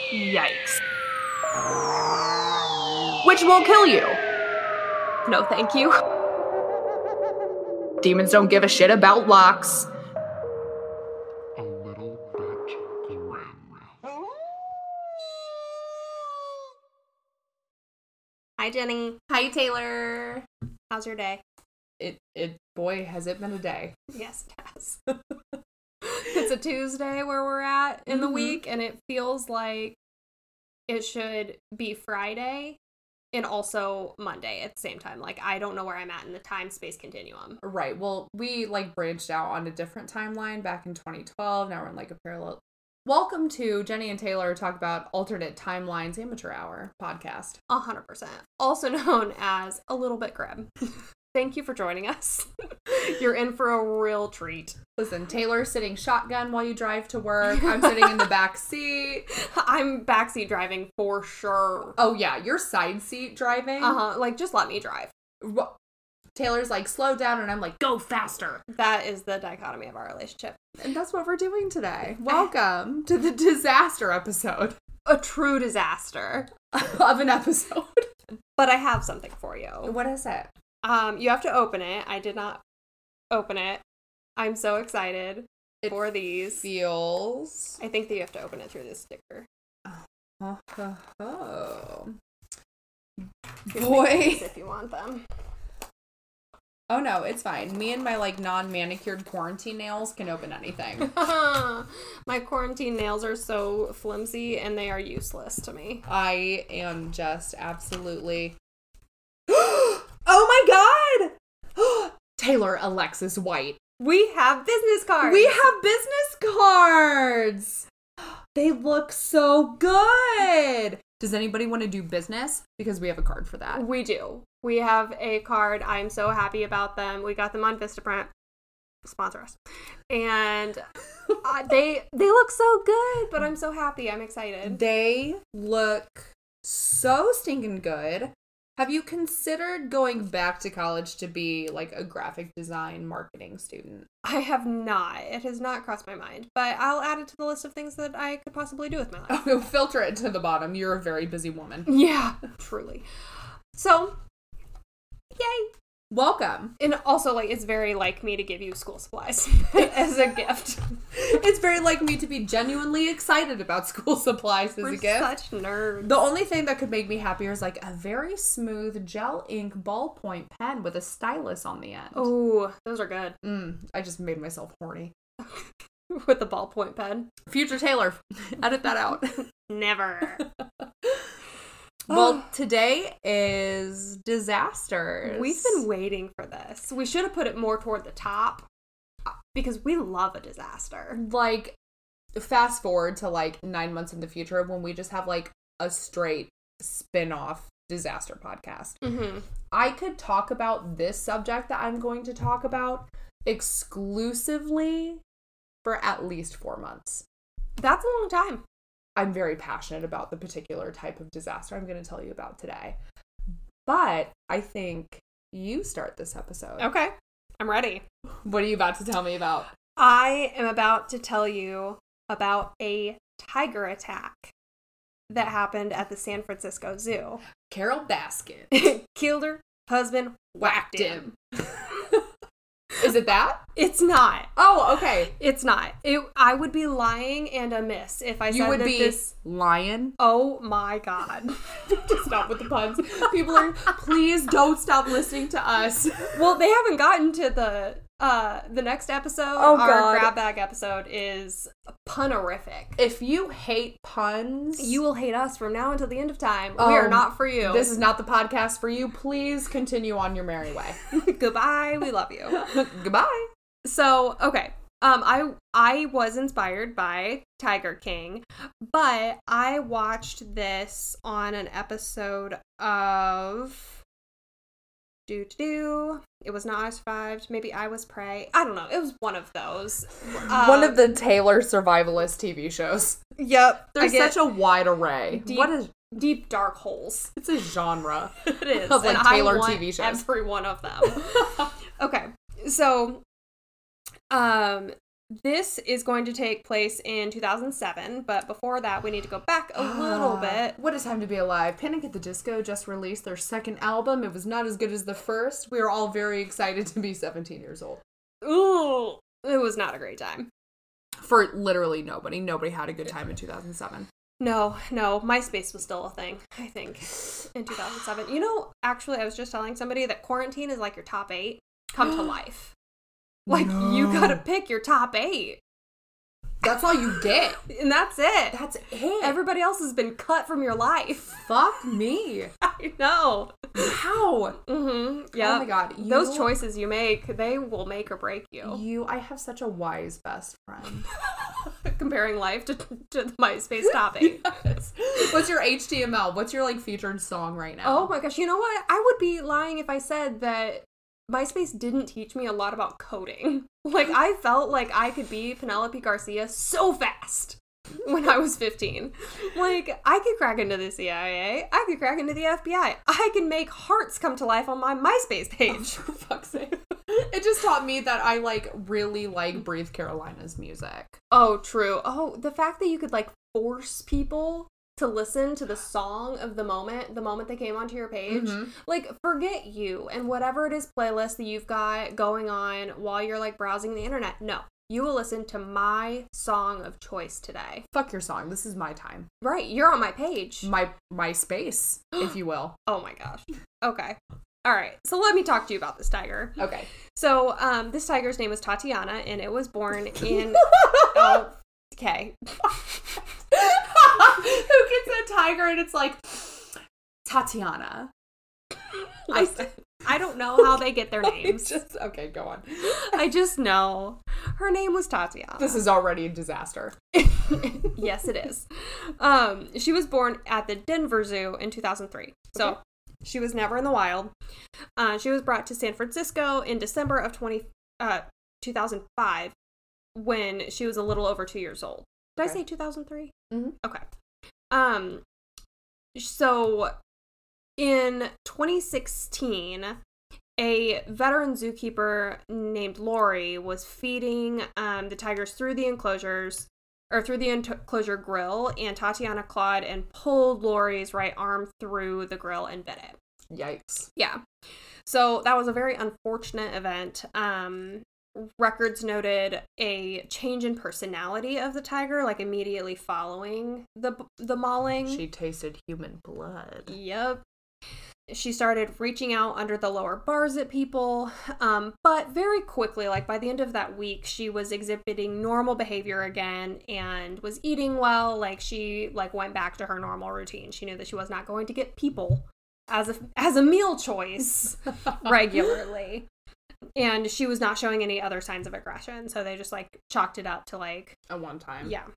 Yikes. Which will kill you. No, thank you. Demons don't give a shit about locks. A little bit grim. Hi, Jenny. Hi, Taylor. How's your day? Boy, has it been a day. Yes, it has. It's a Tuesday where we're at in the week, and it feels like it should be Friday and also Monday at the same time. Like, I don't know where I'm at in the time-space continuum. Right. Well, we, branched out on a different timeline back in 2012. Now we're in, a parallel. Welcome to Jenny and Taylor Talk About Alternate Timelines Amateur Hour podcast. 100%. Also known as A Little Bit Grim. Thank you for joining us. You're in for a real treat. Listen, Taylor's sitting shotgun while you drive to work. I'm sitting in the back seat. I'm backseat driving for sure. Oh, yeah. You're side seat driving? Just let me drive. Taylor's slow down, and I'm go faster. That is the dichotomy of our relationship. And that's what we're doing today. Welcome to the disaster episode. A true disaster. Of an episode. But I have something for you. What is it? You have to open it. I did not open it. I'm so excited for these. Feels. I think that you have to open it through this sticker. Oh. Here's Boy. these if you want them. Oh no, it's fine. Me and my non-manicured quarantine nails can open anything. My quarantine nails are so flimsy and they are useless to me. I am just absolutely... Oh my god! Taylor Alexis White. We have business cards! We have business cards! They look so good! Does anybody want to do business? Because we have a card for that. We do. We have a card. I'm so happy about them. We got them on Vistaprint. Sponsor us. And they look so good, but I'm so happy. I'm excited. They look so stinking good. Have you considered going back to college to be a graphic design marketing student? I have not. It has not crossed my mind. But I'll add it to the list of things that I could possibly do with my life. Oh, filter it to the bottom. You're a very busy woman. Yeah, truly. So, yay. Welcome. And also, it's very like me to give you school supplies as a gift. It's very like me to be genuinely excited about school supplies as a gift. We're such nerds. The only thing that could make me happier is a very smooth gel ink ballpoint pen with a stylus on the end. Oh, those are good. I just made myself horny. With the ballpoint pen. Future Taylor, edit that out. Never. Well, today is disasters. We've been waiting for this. We should have put it more toward the top because we love a disaster. Fast forward to 9 months in the future when we just have a straight spin-off disaster podcast. Mm-hmm. I could talk about this subject that I'm going to talk about exclusively for at least 4 months. That's a long time. I'm very passionate about the particular type of disaster I'm going to tell you about today. But I think you start this episode. Okay. I'm ready. What are you about to tell me about? I am about to tell you about a tiger attack that happened at the San Francisco Zoo. Carol Baskin. Killed her husband, whacked him. Is it that? It's not. Oh, okay. It's not. I would be lying and amiss if I said you would that be this... lying. Oh my god. Stop with the puns. People are, please don't stop listening to us. Well, they haven't gotten to the next episode. Oh, Our God. grab bag episode is punerific. If you hate puns, You will hate us from now until the end of time. We are not for you. This is not the podcast for you. Please continue on your merry way. Goodbye. We love you. Goodbye. So, okay. I was inspired by Tiger King, but I watched this on an episode of It was not I Survived. Maybe I Was Prey. I don't know. It was one of those. One of the Taylor survivalist TV shows. Yep. There's such a wide array. What is deep dark holes? It's a genre. It is. Of and Taylor I want TV shows. every one of them. Okay. So this is going to take place in 2007, but before that, we need to go back a little bit. What a Time to Be Alive. Panic at the Disco just released their second album. It was not as good as the first. We were all very excited to be 17 years old. Ooh, it was not a great time. For literally nobody. Nobody had a good time in 2007. No, MySpace was still a thing, I think, in 2007. You know, actually, I was just telling somebody that quarantine is like your top 8 come to life. Like, you gotta pick your top 8. That's all you get. And that's it. That's it. Everybody else has been cut from your life. Fuck me. I know. How? Mm-hmm. Yeah. Oh my God. Those choices you make, they will make or break you. I have such a wise best friend. Comparing life to the MySpace top 8. Yes. What's your HTML? What's your, like, featured song right now? Oh my gosh. You know what? I would be lying if I said that MySpace didn't teach me a lot about coding. Like, I felt like I could be Penelope Garcia so fast when I was 15. Like, I could crack into the CIA. I could crack into the FBI. I can make hearts come to life on my MySpace page. Oh, for fuck's sake. It just taught me that I, like, really like Breathe Carolina's music. Oh, true. Oh, the fact that you could, like, force people to listen to the song of the moment they came onto your page. Mm-hmm. Like, forget you and whatever it is playlist that you've got going on while you're, like, browsing the internet. No. You will listen to my song of choice today. Fuck your song. This is my time. Right. You're on my page. My space, if you will. Oh my gosh. Okay. All right. So let me talk to you about this tiger. Okay. So, this tiger's name was Tatiana, and it was born in... Oh, okay. Who gets a tiger and it's like, Tatiana. I don't know how they get their names. Okay, go on. I just know her name was Tatiana. This is already a disaster. Yes, it is. She was born at the Denver Zoo in 2003. So Okay. she was never in the wild. She was brought to San Francisco in December of 2005 when she was a little over 2 years old. Did I say 2003? Mm-hmm. Okay. So in 2016, a veteran zookeeper named Lori was feeding the tigers through the enclosures, or through the enclosure grill, and Tatiana clawed and pulled Lori's right arm through the grill and bit it. Yikes. Yeah. So that was a very unfortunate event. Records noted a change in personality of the tiger, like immediately following the mauling. She tasted human blood. Yep. She started reaching out under the lower bars at people, but very quickly, like by the end of that week, she was exhibiting normal behavior again and was eating well. Like she went back to her normal routine. She knew that she was not going to get people as a meal choice regularly. And she was not showing any other signs of aggression, so they just like chalked it up to like a one time. Yeah.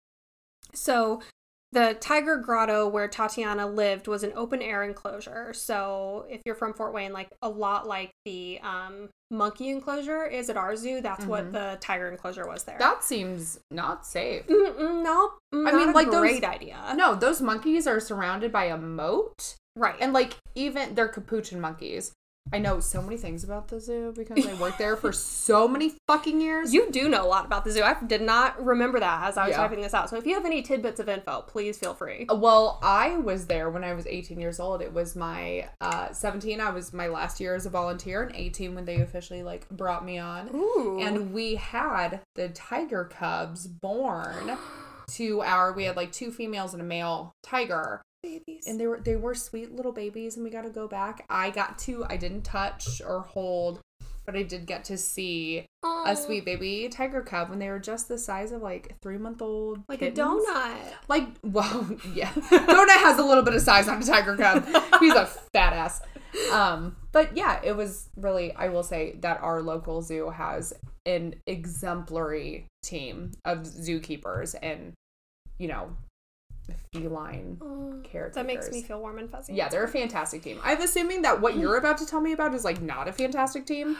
So the Tiger Grotto where Tatiana lived was an open air enclosure. So if you're from Fort Wayne, like a lot like the monkey enclosure is at our zoo, that's what the tiger enclosure was there. That seems not safe. No, I mean, like great idea. No, those monkeys are surrounded by a moat. Right. And like even they're capuchin monkeys. I know so many things about the zoo because I worked there for so many fucking years. You do know a lot about the zoo. I did not remember that as I was typing this out. So if you have any tidbits of info, please feel free. Well, I was there when I was 18 years old. It was my 17. I was my last year as a volunteer, and 18 when they officially like brought me on. Ooh. And we had the tiger cubs born we had like 2 females and a male tiger. Babies. And they were sweet little babies, and we got to go back. I didn't touch or hold, but I did get to see a sweet baby tiger cub when they were just the size of like 3-month-old like kittens. a donut. Like, well, yeah. Donut has a little bit of size on a tiger cub. He's a fat ass. But yeah, it was really, I will say that our local zoo has an exemplary team of zookeepers and, you know, feline caretakers. That makes me feel warm and fuzzy. Yeah, they're a fantastic team. I'm assuming that what you're about to tell me about is like not a fantastic team.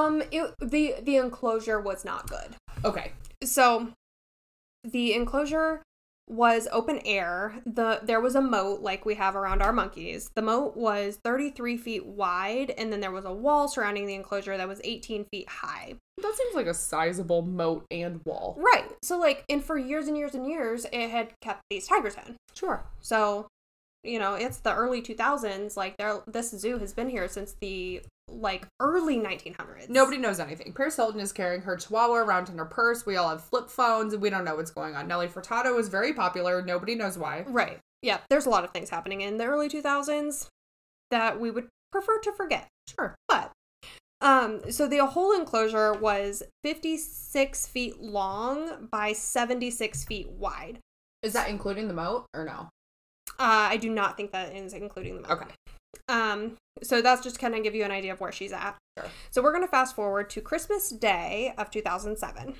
The enclosure was not good. Okay. So the enclosure was open air. There was a moat like we have around our monkeys. The moat was 33 feet wide, and then there was a wall surrounding the enclosure that was 18 feet high. That seems like a sizable moat and wall. Right. So, like, and for years and years and years, it had kept these tigers in. Sure. So, you know, it's the early 2000s. Like, this zoo has been here since the, like, early 1900s. Nobody knows anything. Paris Hilton is carrying her chihuahua around in her purse. We all have flip phones, and we don't know what's going on. Nelly Furtado is very popular. Nobody knows why. Right. Yeah, there's a lot of things happening in the early 2000s that we would prefer to forget. Sure. But, so the whole enclosure was 56 feet long by 76 feet wide. Is that including the moat or no? I do not think that is including the moat. Okay. So that's just kind of give you an idea of where she's at. Sure. So we're going to fast forward to Christmas Day of 2007.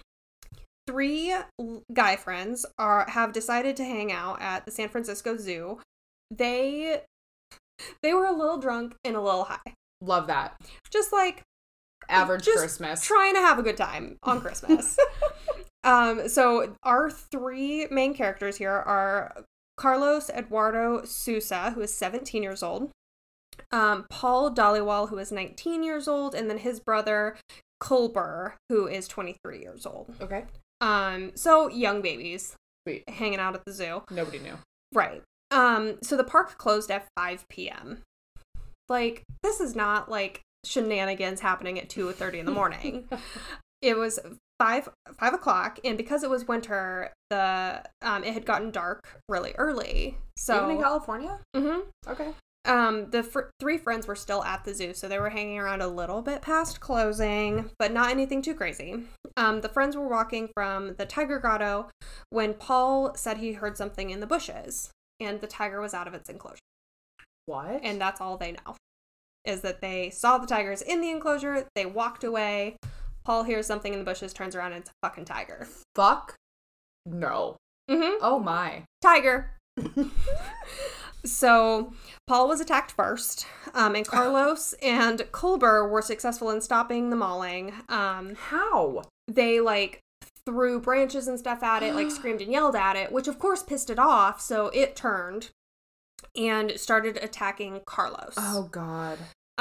3 guy friends have decided to hang out at the San Francisco Zoo. They were a little drunk and a little high. Love that. Just like Average just Christmas. trying to have a good time on Christmas. So our 3 main characters here are Carlos Eduardo Sousa, who is 17 years old, Paul Dhaliwal, who is 19 years old, and then his brother Culber, who is 23 years old. Okay. So young babies. Sweet. Hanging out at the zoo. Nobody knew. Right. So the park closed at 5 p.m. Like, this is not like shenanigans happening at 2:30 in the morning. It was 5 o'clock, and because it was winter, it had gotten dark really early. So Even in California? Mm-hmm. Okay. The 3 friends were still at the zoo, so they were hanging around a little bit past closing, but not anything too crazy. The friends were walking from the tiger grotto when Paul said he heard something in the bushes, and the tiger was out of its enclosure. What? And that's all they know, is that they saw the tigers in the enclosure, they walked away, Paul hears something in the bushes, turns around, and it's a fucking tiger. Fuck? No. Mm-hmm. Oh my. Tiger. So Paul was attacked first, and Carlos and Culber were successful in stopping the mauling. How? They, like, threw branches and stuff at it, like, screamed and yelled at it, which of course pissed it off, so it turned and started attacking Carlos. Oh god.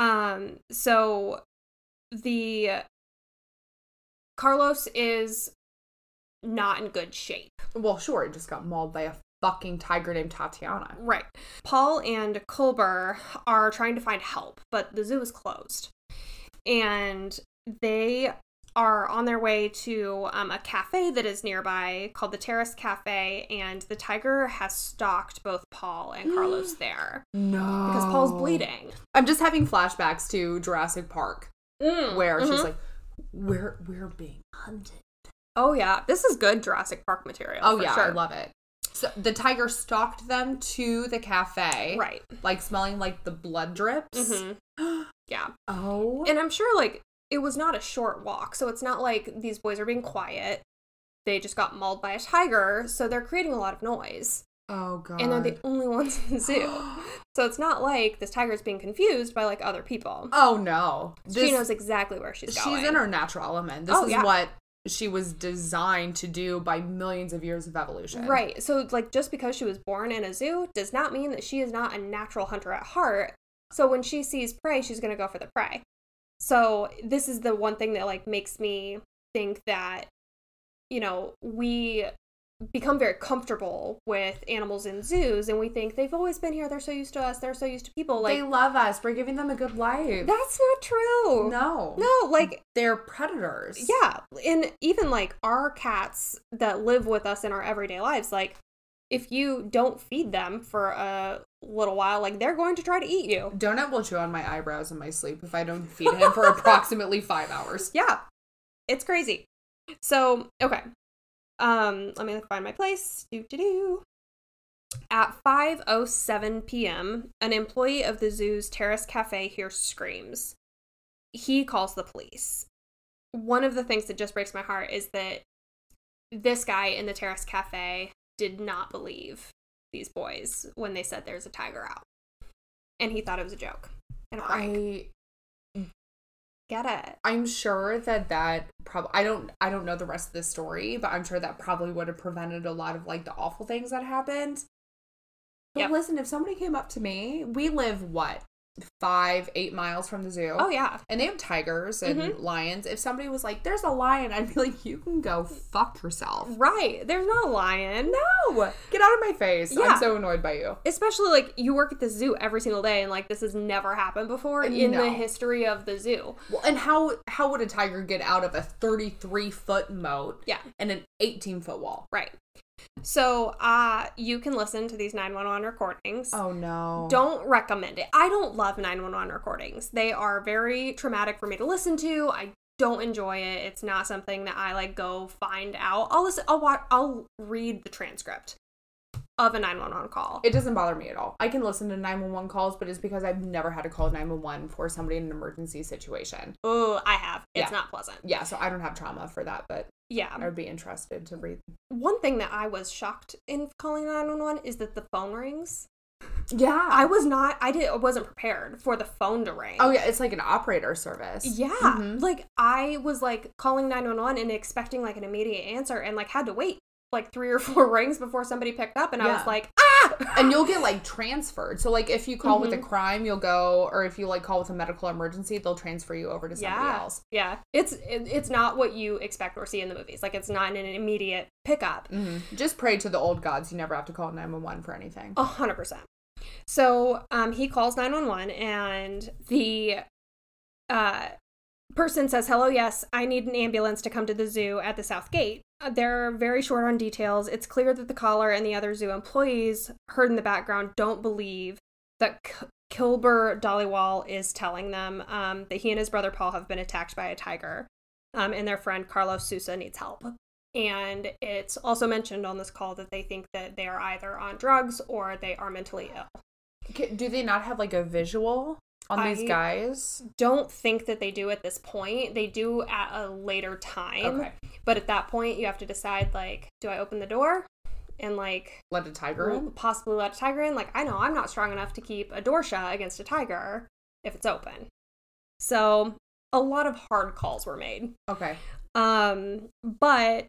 So the Carlos is not in good shape. Well, sure, it just got mauled by a fucking tiger named Tatiana. Right. Paul and Culber are trying to find help, but the zoo is closed. And they are on their way to a cafe that is nearby called the Terrace Cafe, and the tiger has stalked both Paul and Carlos there. No. Because Paul's bleeding. I'm just having flashbacks to Jurassic Park, where she's like, we're being hunted. Oh, yeah. This is good Jurassic Park material. Oh, for yeah, sure. I love it. So the tiger stalked them to the cafe. Right. Like, smelling like the blood drips. Mm-hmm. Yeah. Oh. And I'm sure, like, it was not a short walk, so it's not like these boys are being quiet. They just got mauled by a tiger, so they're creating a lot of noise. Oh, God. And they're the only ones in the zoo. So it's not like this tiger's being confused by, like, other people. Oh, no. She knows exactly where she's going. She's in her natural element. This is what she was designed to do by millions of years of evolution. Right. So, like, just because she was born in a zoo does not mean that she is not a natural hunter at heart. So when she sees prey, she's going to go for the prey. So this is the one thing that, like, makes me think that, you know, we become very comfortable with animals in zoos, and we think they've always been here, they're so used to us, they're so used to people. Like, they love us. We're giving them a good life. that's not true. No, like, they're predators. yeah. And even, like, our cats that live with us in our everyday lives, like, if you don't feed them for a little while, like, they're going to try to eat you. Donut will chew on my eyebrows in my sleep if I don't feed him for approximately 5 hours. Yeah. It's crazy. So, okay. Let me find my place. At 5:07 p.m., an employee of the zoo's Terrace Cafe hears screams. He calls the police. One of the things that just breaks my heart is that this guy in the Terrace Cafe did not believe these boys when they said there's a tiger out. And he thought it was a joke and a prank. get it. I'm sure that probably I don't know the rest of the story, but I'm sure that probably would have prevented a lot of like the awful things that happened. But Yep. listen, if somebody came up to me, we live 5-8 miles from the zoo. Oh, yeah. And they have tigers and lions. If somebody was like, there's a lion, I'd be like, you can go fuck yourself. Right. There's not a lion. No! Get out of my face. Yeah. I'm so annoyed by you. Especially, like, you work at the zoo every single day, and, like, this has never happened before in No. the history of the zoo. Well, and how would a tiger get out of a 33-foot moat Yeah. and an 18-foot wall? Right. So, you can listen to these 911 recordings. Oh, no. Don't recommend it. I don't love 911 recordings. They are very traumatic for me to listen to. I don't enjoy it. It's not something that I like go find out. I'll read the transcript of a 911 call. It doesn't bother me at all. I can listen to 911 calls, but it's because I've never had to call 911 for somebody in an emergency situation. Oh, I have. It's Yeah. not pleasant. Yeah, so I don't have trauma for that, but Yeah. I would be interested to read. One thing that I was shocked in calling 911 is that the phone rings. Yeah. I wasn't prepared for the phone to ring. Oh, yeah, it's like an operator service. Yeah. Mhm. Like, I was, like, calling 911 and expecting, like, an immediate answer and, like, had to wait, like, 3 or 4 rings before somebody picked up. And I Yeah. was like, ah! And you'll get, like, transferred. So, like, if you call with a crime, you'll go, or if you, like, call with a medical emergency, they'll transfer you over to somebody else. Yeah. It's not what you expect or see in the movies. Like, it's not an immediate pickup. Just pray to the old gods. You never have to call 911 for anything. 100%. So, he calls 911 and the person says, hello, yes, I need an ambulance to come to the zoo at the South Gate. They're very short on details. It's clear that the caller and the other zoo employees heard in the background don't believe that Kilber Dhaliwal is telling them that he and his brother Paul have been attacked by a tiger, and their friend Carlos Sousa needs help. And it's also mentioned on this call that they think that they are either on drugs or they are mentally ill. Do they not have, like, a visual on these guys? Don't think that they do at this point. They do at a later time. Okay. But at that point, you have to decide, like, do I open the door and, like, Let a tiger in? possibly let a tiger in? Like, I know I'm not strong enough to keep a door shut against a tiger if it's open. So a lot of hard calls were made. Okay. But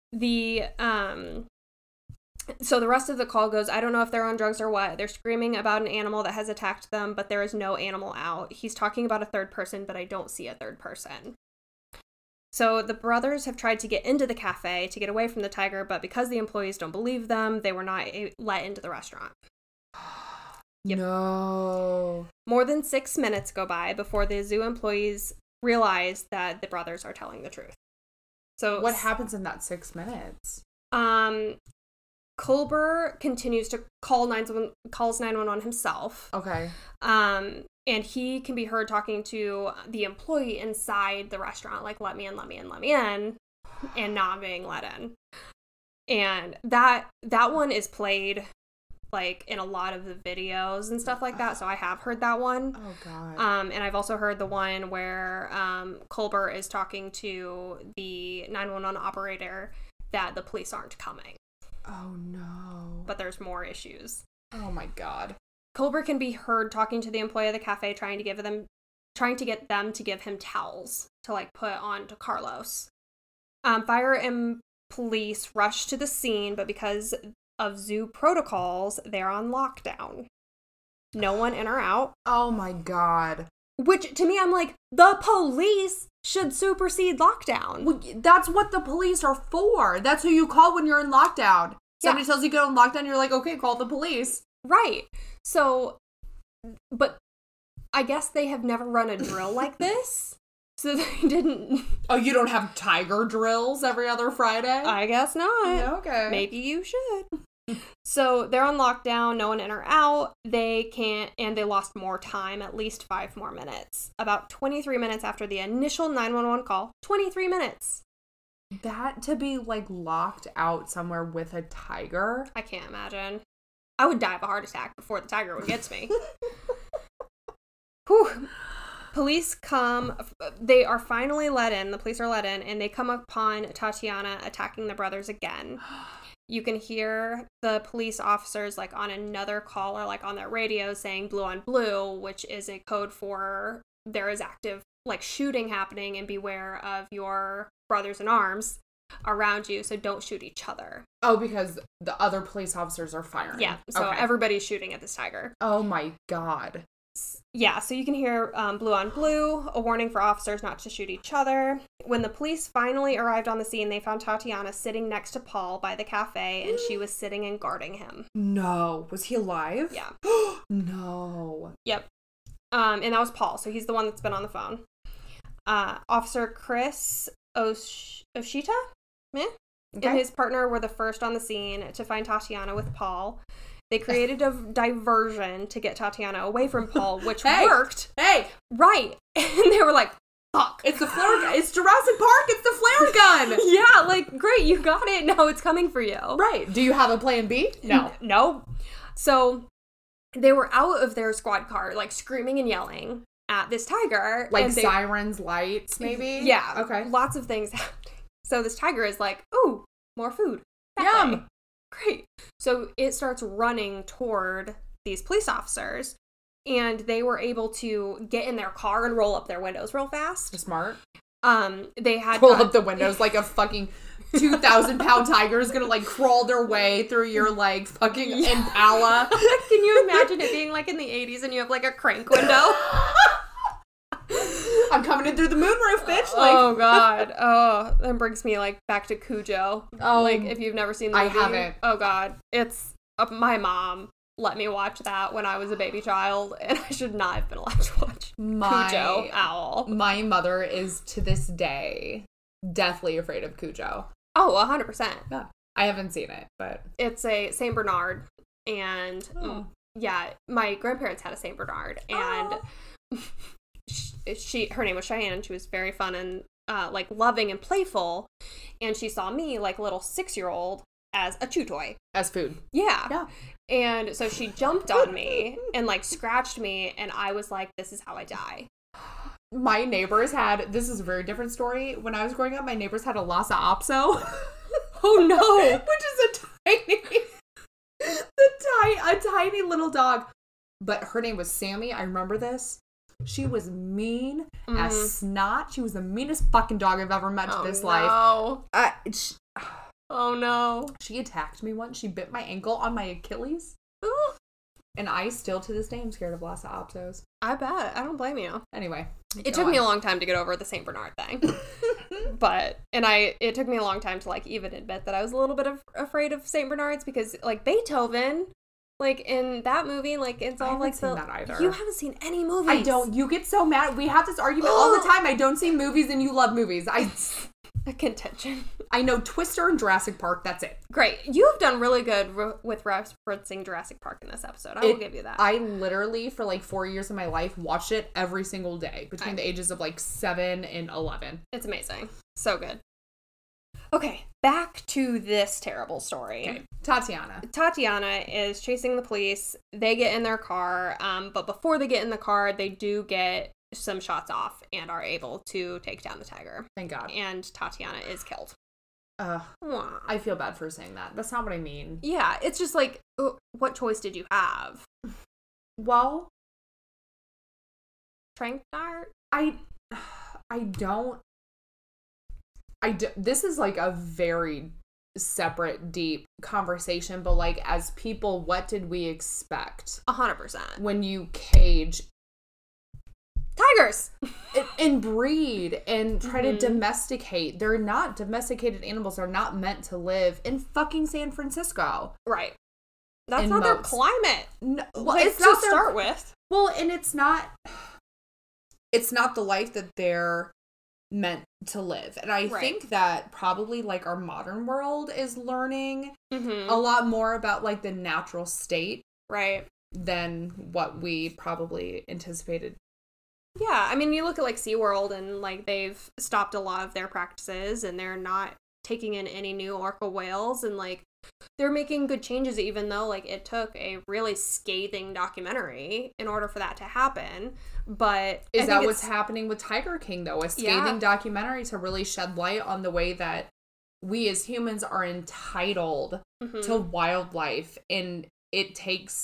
so the rest of the call goes, I don't know if they're on drugs or what. They're screaming about an animal that has attacked them, but there is no animal out. He's talking about a third person, but I don't see a third person. So the brothers have tried to get into the cafe to get away from the tiger, but because the employees don't believe them, they were not let into the restaurant. Yep. No. More than 6 minutes go by before the zoo employees realize that the brothers are telling the truth. So What happens in that 6 minutes? Culber continues to calls 911 himself. Okay. And he can be heard talking to the employee inside the restaurant, like, let me in, let me in, let me in, and not being let in. And that one is played, like, in a lot of the videos and stuff like that, so I have heard that one. Oh, God. And I've also heard the one where Culber is talking to the 911 operator that the police aren't coming. Oh, no. But there's more issues. Oh, my God. Culber can be heard talking to the employee of the cafe, trying to get them to give him towels to, like, put on to Carlos. Fire and police rush to the scene, but because of zoo protocols, they're on lockdown. No one in or out. Oh, my God. Which, to me, I'm like, the police should supersede lockdown. Well, that's what the police are for. That's who you call when you're in lockdown. Somebody tells you to go in lockdown, you're like, okay, call the police. Right. So, but I guess they have never run a drill like this. So they didn't. Oh, you don't have tiger drills every other Friday? I guess not. Okay. Maybe you should. So they're on lockdown, no one in or out. They can't, and they lost more time, at least 5 more minutes. About 23 minutes after the initial 911 call. 23 minutes. That to be, like, locked out somewhere with a tiger? I can't imagine. I would die of a heart attack before the tiger would get to me. Whew. Police come, they are finally let in, the police are let in, and they come upon Tatiana attacking the brothers again. You can hear the police officers, like, on another call or, like, on their radio saying blue on blue, which is a code for there is active like shooting happening and beware of your brothers in arms around you, so don't shoot each other. Oh, because the other police officers are firing. Yeah, so Okay. everybody's shooting at this tiger. Oh my God. Yeah, so you can hear blue on blue, a warning for officers not to shoot each other. When the police finally arrived on the scene, they found Tatiana sitting next to Paul by the cafe, and she was sitting and guarding him. No. Was he alive? Yeah. No. Yep. And that was Paul, so he's the one that's been on the phone. Officer Chris Oshita and his partner were the first on the scene to find Tatiana with Paul. They created a diversion to get Tatiana away from Paul, which worked. Hey! Right. And they were like, fuck. It's the flare gun. It's Jurassic Park. It's the flare gun. Yeah, like, great, you got it. Now it's coming for you. Right. Do you have a plan B? No. No. So they were out of their squad car, like, screaming and yelling at this tiger. Like and sirens, lights, maybe? Yeah. Okay. Lots of things happening. So this tiger is like, ooh, more food. Yum. Way. Great. So it starts running toward these police officers, and they were able to get in their car and roll up their windows real fast. Smart. They had Roll up the windows like a fucking 2,000-pound tiger is gonna like crawl their way through your like fucking Impala. Can you imagine it being like in the 80s and you have like a crank window? I'm coming in through the moonroof, bitch. Like, Oh God. Oh, that brings me like back to Cujo. Oh, Like if you've never seen the I movie. haven't. Oh God. It's my mom let me watch that when I was a baby child, and I should not have been allowed to watch Cujo at all. My mother is to this day deathly afraid of Cujo. Oh, 100%. Yeah. I haven't seen it, but It's a Saint Bernard, and Oh. yeah, my grandparents had a Saint Bernard, and her name was Cheyenne, and she was very fun and like loving and playful, and she saw me like a little 6-year-old as a chew toy. as food. Yeah. Yeah. And so she jumped on me and like scratched me, and I was like, this is how I die. My neighbors had, this is a very different story. When I was growing up, my neighbors had a Lhasa Apso. Oh no. Which is a tiny little dog. But her name was Sammy. I remember this. She was mean as snot. She was the meanest fucking dog I've ever met to this life. Oh no. She attacked me once. She bit my ankle on my Achilles. And I still, to this day, am scared of Lhasa Apsos. I bet. I don't blame you. Anyway. It took me a long time to get over the Saint Bernard thing. It took me a long time to like even admit that I was a little bit afraid of Saint Bernards, because like Beethoven, like in that movie, like it's all like seen that either. You haven't seen any movies. I don't. You get so mad. We have this argument all the time. I don't see movies and you love movies. A contention. I know Twister and Jurassic Park. That's it. Great. You have done really good with referencing Jurassic Park in this episode. I will give you that. I literally, for like 4 years of my life, watched it every single day between the ages of like 7 and 11. It's amazing. So good. Okay, back to this terrible story. Okay, Tatiana. Tatiana is chasing the police. They get in their car, but before they get in the car, they do get some shots off and are able to take down the tiger. Thank God. And Tatiana is killed. Wah. I feel bad for saying that. That's not what I mean. Yeah, it's just like, what choice did you have? Well, Trank dart? This is like a very separate, deep conversation, but like as people, what did we expect 100%. when you cage Tigers! and breed and try to domesticate? They're not domesticated animals. They're not meant to live in fucking San Francisco. Right. That's In not their most. climate. No, well, Like, it's to not their, start with. well, and it's not the life that they're meant to live. And I Right. think that probably like our modern world is learning Mm-hmm. a lot more about like the natural state Right. than what we probably anticipated. Yeah, I mean, you look at like SeaWorld, and like they've stopped a lot of their practices, and they're not taking in any new orca whales, and like they're making good changes, even though like it took a really scathing documentary in order for that to happen. But Is that what's happening with Tiger King though? A scathing Yeah. documentary to really shed light on the way that we as humans are entitled Mhm. to wildlife, and it takes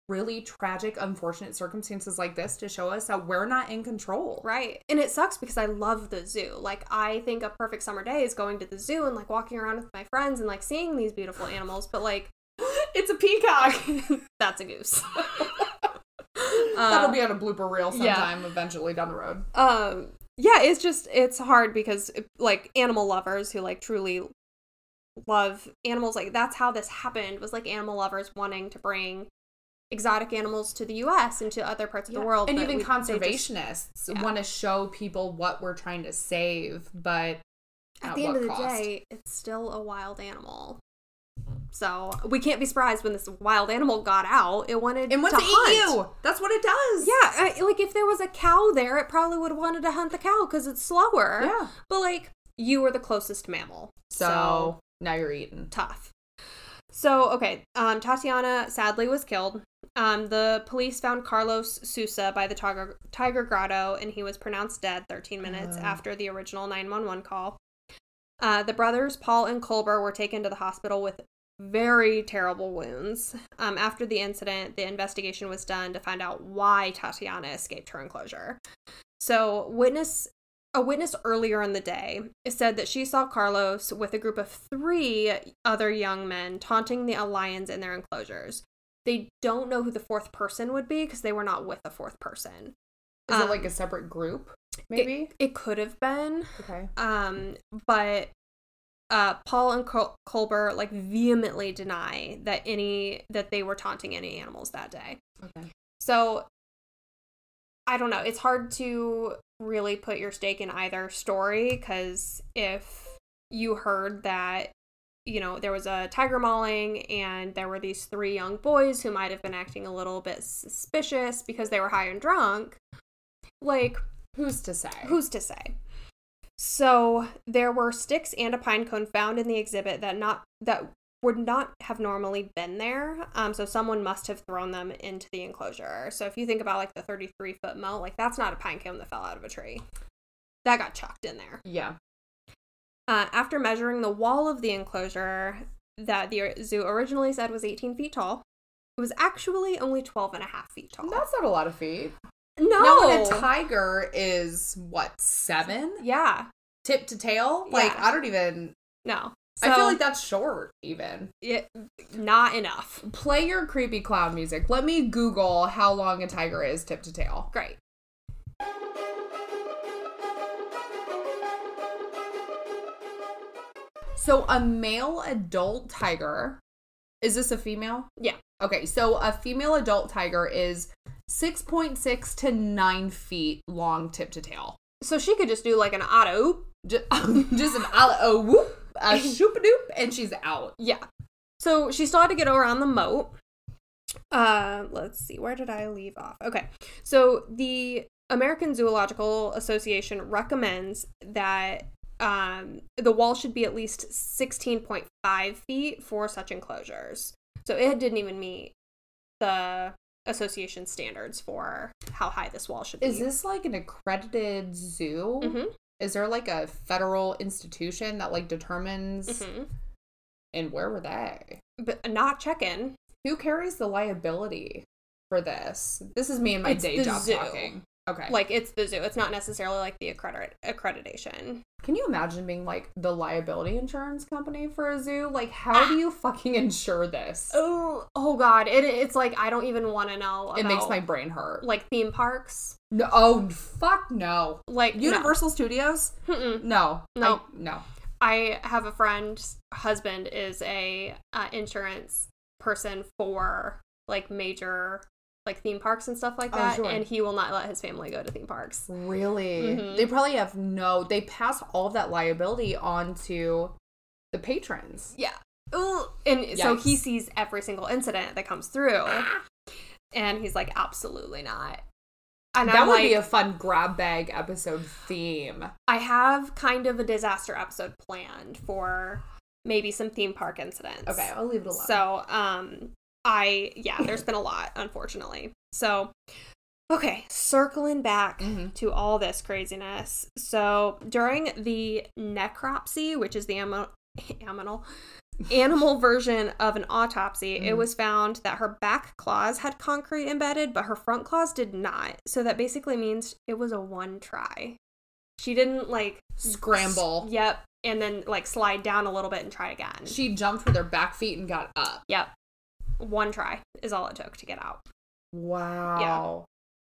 really tragic, unfortunate circumstances like this to show us that we're not in control. Right. And it sucks because I love the zoo. Like, I think a perfect summer day is going to the zoo and, like, walking around with my friends and, like, seeing these beautiful animals. But, like, it's a peacock. that's a goose. That'll be on a blooper reel sometime eventually down the road. Yeah, it's hard because, like, animal lovers who, like, truly love animals, like, that's how this happened, was, like, animal lovers wanting to bring exotic animals to the U.S. and to other parts of the world. And even conservationists want to show people what we're trying to save, but at the end of the day, it's still a wild animal. So we can't be surprised when this wild animal got out. It wanted to hunt. eat you. That's what it does. Yeah, like if there was a cow there, it probably would have wanted to hunt the cow because it's slower. Yeah. But like, you were the closest mammal. So now you're eating. Tough. So, okay, Tatiana sadly was killed. The police found Carlos Sousa by the Tiger Grotto, and he was pronounced dead 13 minutes after the original 911 call. The brothers, Paul and Culber, were taken to the hospital with very terrible wounds. After the incident, the investigation was done to find out why Tatiana escaped her enclosure. So, a witness earlier in the day said that she saw Carlos with a group of 3 other young men taunting the lions in their enclosures. They don't know who the 4th person would be because they were not with a 4th person. Is it like a separate group, maybe? It could have been. Okay. But Paul and Culber like vehemently deny that they were taunting any animals that day. Okay. So I don't know. It's hard to really put your stake in either story because if you heard that, you know, there was a tiger mauling and there were these 3 young boys who might have been acting a little bit suspicious because they were high and drunk, like, who's to say? So there were sticks and a pine cone found in the exhibit that would not have normally been there. So someone must have thrown them into the enclosure. So if you think about like the 33-foot moat, like that's not a pine cone that fell out of a tree. That got chucked in there. Yeah. After measuring the wall of the enclosure that the zoo originally said was 18 feet tall, it was actually only 12 and a half feet tall. That's not a lot of feet. No. Now when a tiger is, what, 7? Yeah. Tip to tail? Like, Yeah. I don't even... No. So, I feel like that's short, even. Not enough. Play your creepy clown music. Let me Google how long a tiger is tip to tail. Great. So a male adult tiger, is this a female? Yeah. Okay, so a female adult tiger is 6.6 to 9 feet long tip to tail. So she could just do like an auto. Just an a whoop, a shoop a doop, and she's out. Yeah. So she still had to get around the moat. Let's see, where did I leave off? Okay. So the American Zoological Association recommends that the wall should be at least 16.5 feet for such enclosures. So it didn't even meet the association standards for how high this wall should be. Is this like an accredited zoo? Mm-hmm. Is there like a federal institution that like determines? Mm-hmm. And where were they? But not check-in. Who carries the liability for this? This is me and my day job zoo. talking. Okay. Like, it's the zoo. It's not necessarily like the accreditation. Can you imagine being like the liability insurance company for a zoo? Like, how do you fucking insure this? Oh God. It's like, I don't even want to know about, It makes my brain hurt. like, theme parks. No, oh, fuck no. Like, Universal Studios? Mm-mm. No. No. No. I have a friend's husband is a insurance person for, like, major, like, theme parks and stuff like that. Sure. And he will not let his family go to theme parks. Really? Mm-hmm. They probably have they pass all of that liability on to the patrons. Yeah. Ooh. And so he Yikes. sees every single incident that comes through. And he's like, absolutely not. And That I'm would like, be a fun grab bag episode theme. I have kind of a disaster episode planned for maybe some theme park incidents. Okay, I'll leave it alone. So, there's been a lot, unfortunately. So, okay, circling back to all this craziness. So, during the necropsy, which is the animal version of an autopsy, it was found that her back claws had concrete embedded, but her front claws did not. So that basically means it was a one try. She didn't like Scramble. Yep. And then like slide down a little bit and try again. She jumped with her back feet and got up. Yep. One try is all it took to get out. Wow.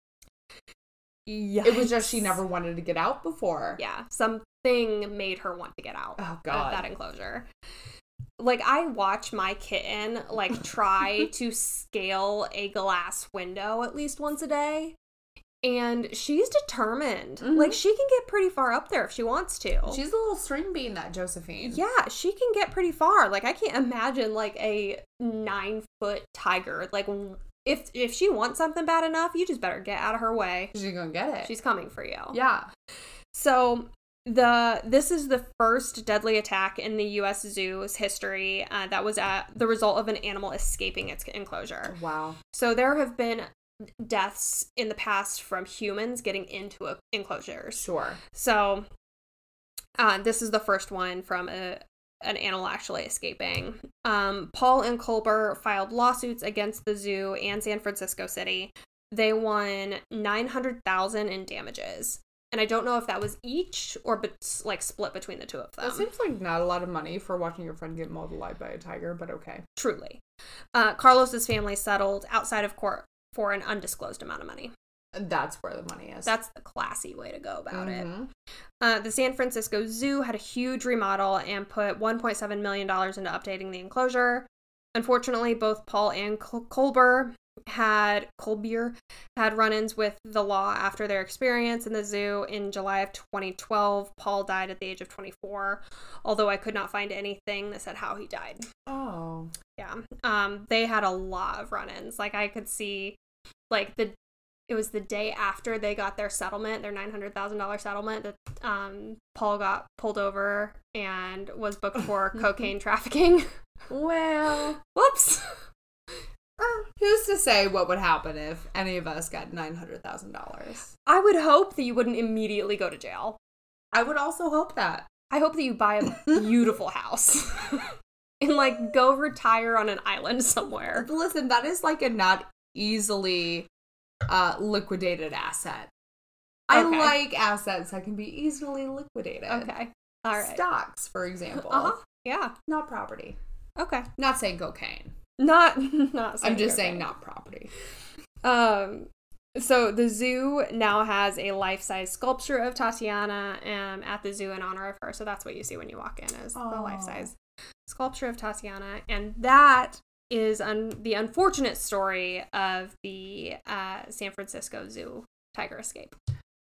Yeah. It was just she never wanted to get out before. Yeah. Something made her want to get out Oh, of God. that enclosure. Like, I watch my kitten, like, try to scale a glass window at least once a day. And she's determined. Mhm. Like, she can get pretty far up there if she wants to. She's a little string bean, that Josephine. Yeah, she can get pretty far. Like, I can't imagine, like, a 9-foot tiger. Like, if she wants something bad enough, you just better get out of her way. She's gonna get it. She's coming for you. Yeah. So this is the first deadly attack in the U.S. Zoo's history that was the result of an animal escaping its enclosure. Wow. So there have been deaths in the past from humans getting into enclosures. Sure. So this is the first one from an animal actually escaping. Paul and Colbert filed lawsuits against the zoo and San Francisco City. They won $900,000 in damages. And I don't know if that was each or like split between the two of them. That seems like not a lot of money for watching your friend get mauled alive by a tiger, but okay. Truly. Carlos's family settled outside of court for an undisclosed amount of money. That's where the money is. That's the classy way to go about Mhm. it. The San Francisco Zoo had a huge remodel and put $1.7 million into updating the enclosure. Unfortunately, both Paul and Colbert had run-ins with the law after their experience in the zoo. In July of 2012, Paul died at the age of 24, although I could not find anything that said how he died. Oh. Yeah. They had a lot of run-ins. Like, I could see, like, it was the day after they got their settlement, their $900,000 settlement, that Paul got pulled over and was booked for cocaine trafficking. Well. Whoops. Who's to say what would happen if any of us got $900,000? I would hope that you wouldn't immediately go to jail. I would also hope that. I hope that you buy a beautiful house and, like, go retire on an island somewhere. Listen, that is like a not easily liquidated asset. I Okay. like assets that can be easily liquidated. Okay. All right. Stocks, for example. Uh-huh. Yeah. Not property. Okay. Not saying cocaine. Not I'm just saying okay. not property. So the zoo now has a life-size sculpture of Tatiana at the zoo in honor of her. So that's what you see when you walk in, is the Aw. life-size sculpture of Tatiana. And that is the unfortunate story of the San Francisco Zoo tiger escape.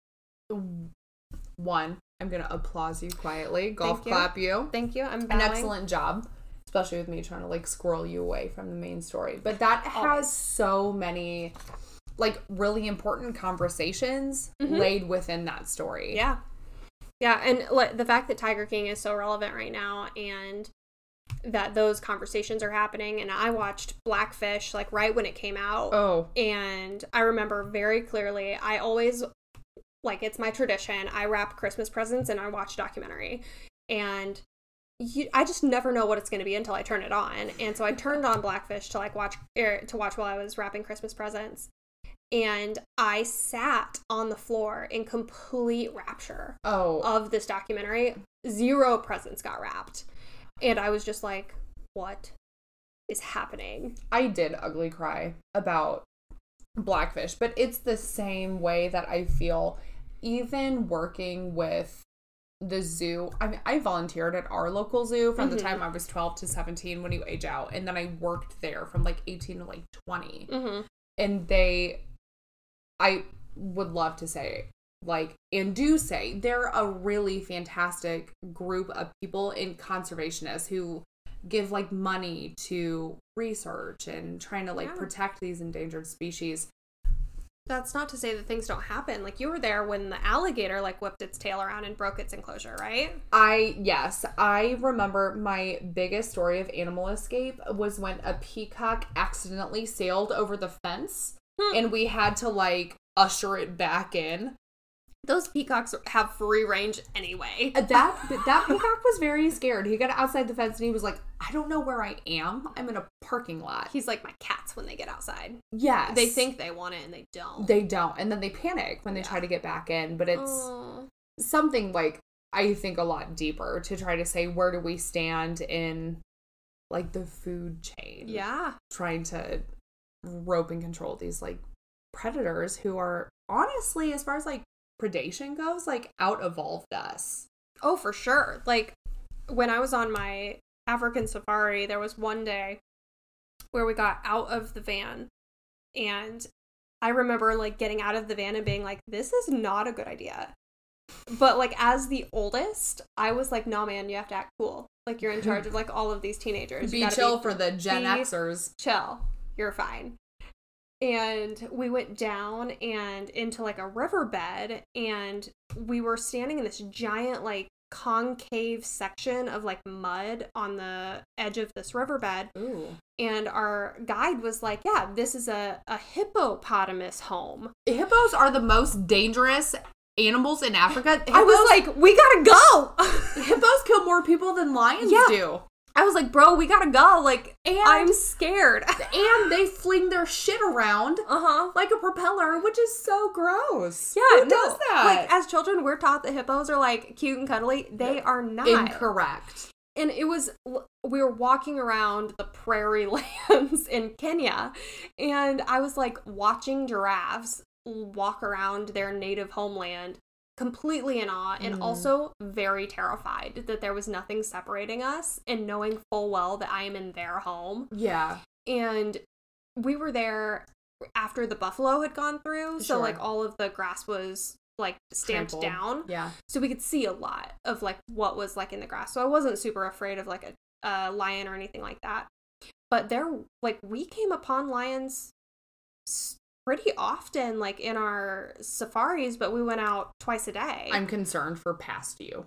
One, I'm going to applaud you quietly. Golf Thank you. clap you. Thank you. I'm An bowing. excellent job. Especially with me trying to, like, squirrel you away from the main story. But that has Always. so many, like, really important conversations laid within that story. Yeah. Yeah, and like, the fact that Tiger King is so relevant right now and that those conversations are happening. And I watched Blackfish, like, right when it came out. Oh. And I remember very clearly, I always, like, it's my tradition, I wrap Christmas presents and I watch a documentary. And I just never know what it's going to be until I turn it on. And so I turned on Blackfish to, like, watch while I was wrapping Christmas presents. And I sat on the floor in complete rapture of this documentary. 0 presents got wrapped. And I was just like, what is happening? I did ugly cry about Blackfish, but it's the same way that I feel even working with the zoo. I mean, I volunteered at our local zoo from the time I was 12 to 17 when you age out. And then I worked there from, like, 18 to, like, 20. Mm-hmm. And I would love to say, like, and do say, they're a really fantastic group of people and conservationists who give, like, money to research and trying to, like, protect these endangered species. That's not to say that things don't happen. Like, you were there when the alligator, like, whipped its tail around and broke its enclosure, right? Yes, I remember my biggest story of animal escape was when a peacock accidentally sailed over the fence and we had to, like, usher it back in. Those peacocks have free range anyway. That peacock was very scared. He got outside the fence and he was like, I don't know where I am. I'm in a parking lot. He's like my cats when they get outside. Yes. They think they want it and they don't. They don't. And then they panic when they try to get back in. But it's something like, I think a lot deeper to try to say, where do we stand in like the food chain? Yeah. Trying to rope and control these like predators who are honestly, as far as like predation goes, like out evolved us. Oh, for sure. Like when I was on my African safari, there was one day where we got out of the van, and I remember like getting out of the van and being like, this is not a good idea. But like as the oldest, I was like, no man, you have to act cool. Like you're in charge of like all of these teenagers. Be chill for the Gen Xers. Chill. You're fine. And we went down and into like a riverbed, and we were standing in this giant like concave section of like mud on the edge of this riverbed. Ooh. And our guide was like, yeah, this is a hippopotamus home. Hippos are the most dangerous animals in Africa. I was like, we gotta go. Hippos kill more people than lions do. I was like, bro, we gotta go. Like, and I'm scared. And they fling their shit around like a propeller, which is so gross. Yeah, Who does that? Like, as children, we're taught that hippos are like cute and cuddly. They are not. Incorrect. And we were walking around the prairie lands in Kenya, and I was like watching giraffes walk around their native homeland, completely in awe, and also very terrified that there was nothing separating us, and knowing full well that I am in their home. Yeah. And we were there after the buffalo had gone through, so like all of the grass was like stamped down. Yeah. So we could see a lot of like what was like in the grass. So I wasn't super afraid of like a lion or anything like that. But we came upon lions pretty often, like in our safaris, but we went out twice a day. I'm concerned for past you.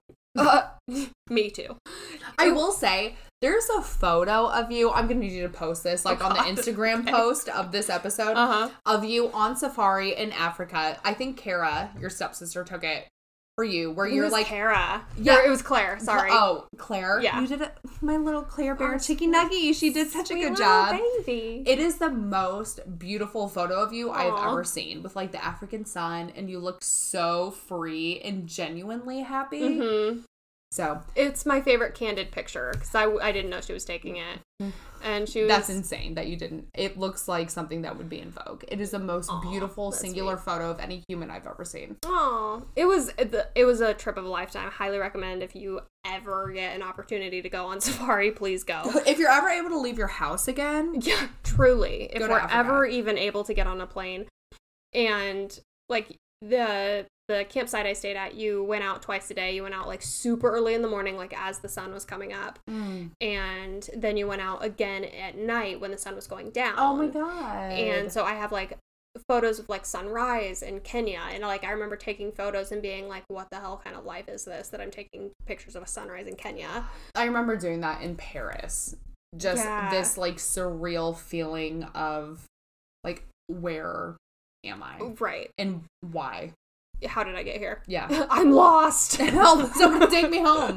Me too. I will say, there's a photo of you. I'm going to need you to post this, like on the Instagram post of this episode, of you on safari in Africa. I think Kara, your stepsister, took it for you, where you're like Kara. Yeah, it was Claire. Sorry. Oh, Claire. Yeah, you did it. My little Claire Bear Chicky Nuggy. She did such a good job. Baby. It is the most beautiful photo of you I've ever seen, with like the African sun, and you look so free and genuinely happy. Mm-hmm. So it's my favorite candid picture, because I didn't know she was taking it. And she was... That's insane that you didn't. It looks like something that would be in Vogue. It is the most beautiful singular photo of any human I've ever seen. Oh, it was a trip of a lifetime. Highly recommend. If you ever get an opportunity to go on safari, please go. If you're ever able to leave your house again. Yeah, truly. If we're Africa. ever even able to get on a plane. And like the campsite I stayed at, you went out twice a day. You went out like super early in the morning, like as the sun was coming up. And then you went out again at night when the sun was going down. Oh my God. And so I have like photos of like sunrise in Kenya, and like I remember taking photos and being like, what the hell kind of life is this that I'm taking pictures of a sunrise in Kenya? I remember doing that in Paris. Just this like surreal feeling of like, where am I? Right. And why? How did I get here? Yeah. I'm lost. Help, someone take me home.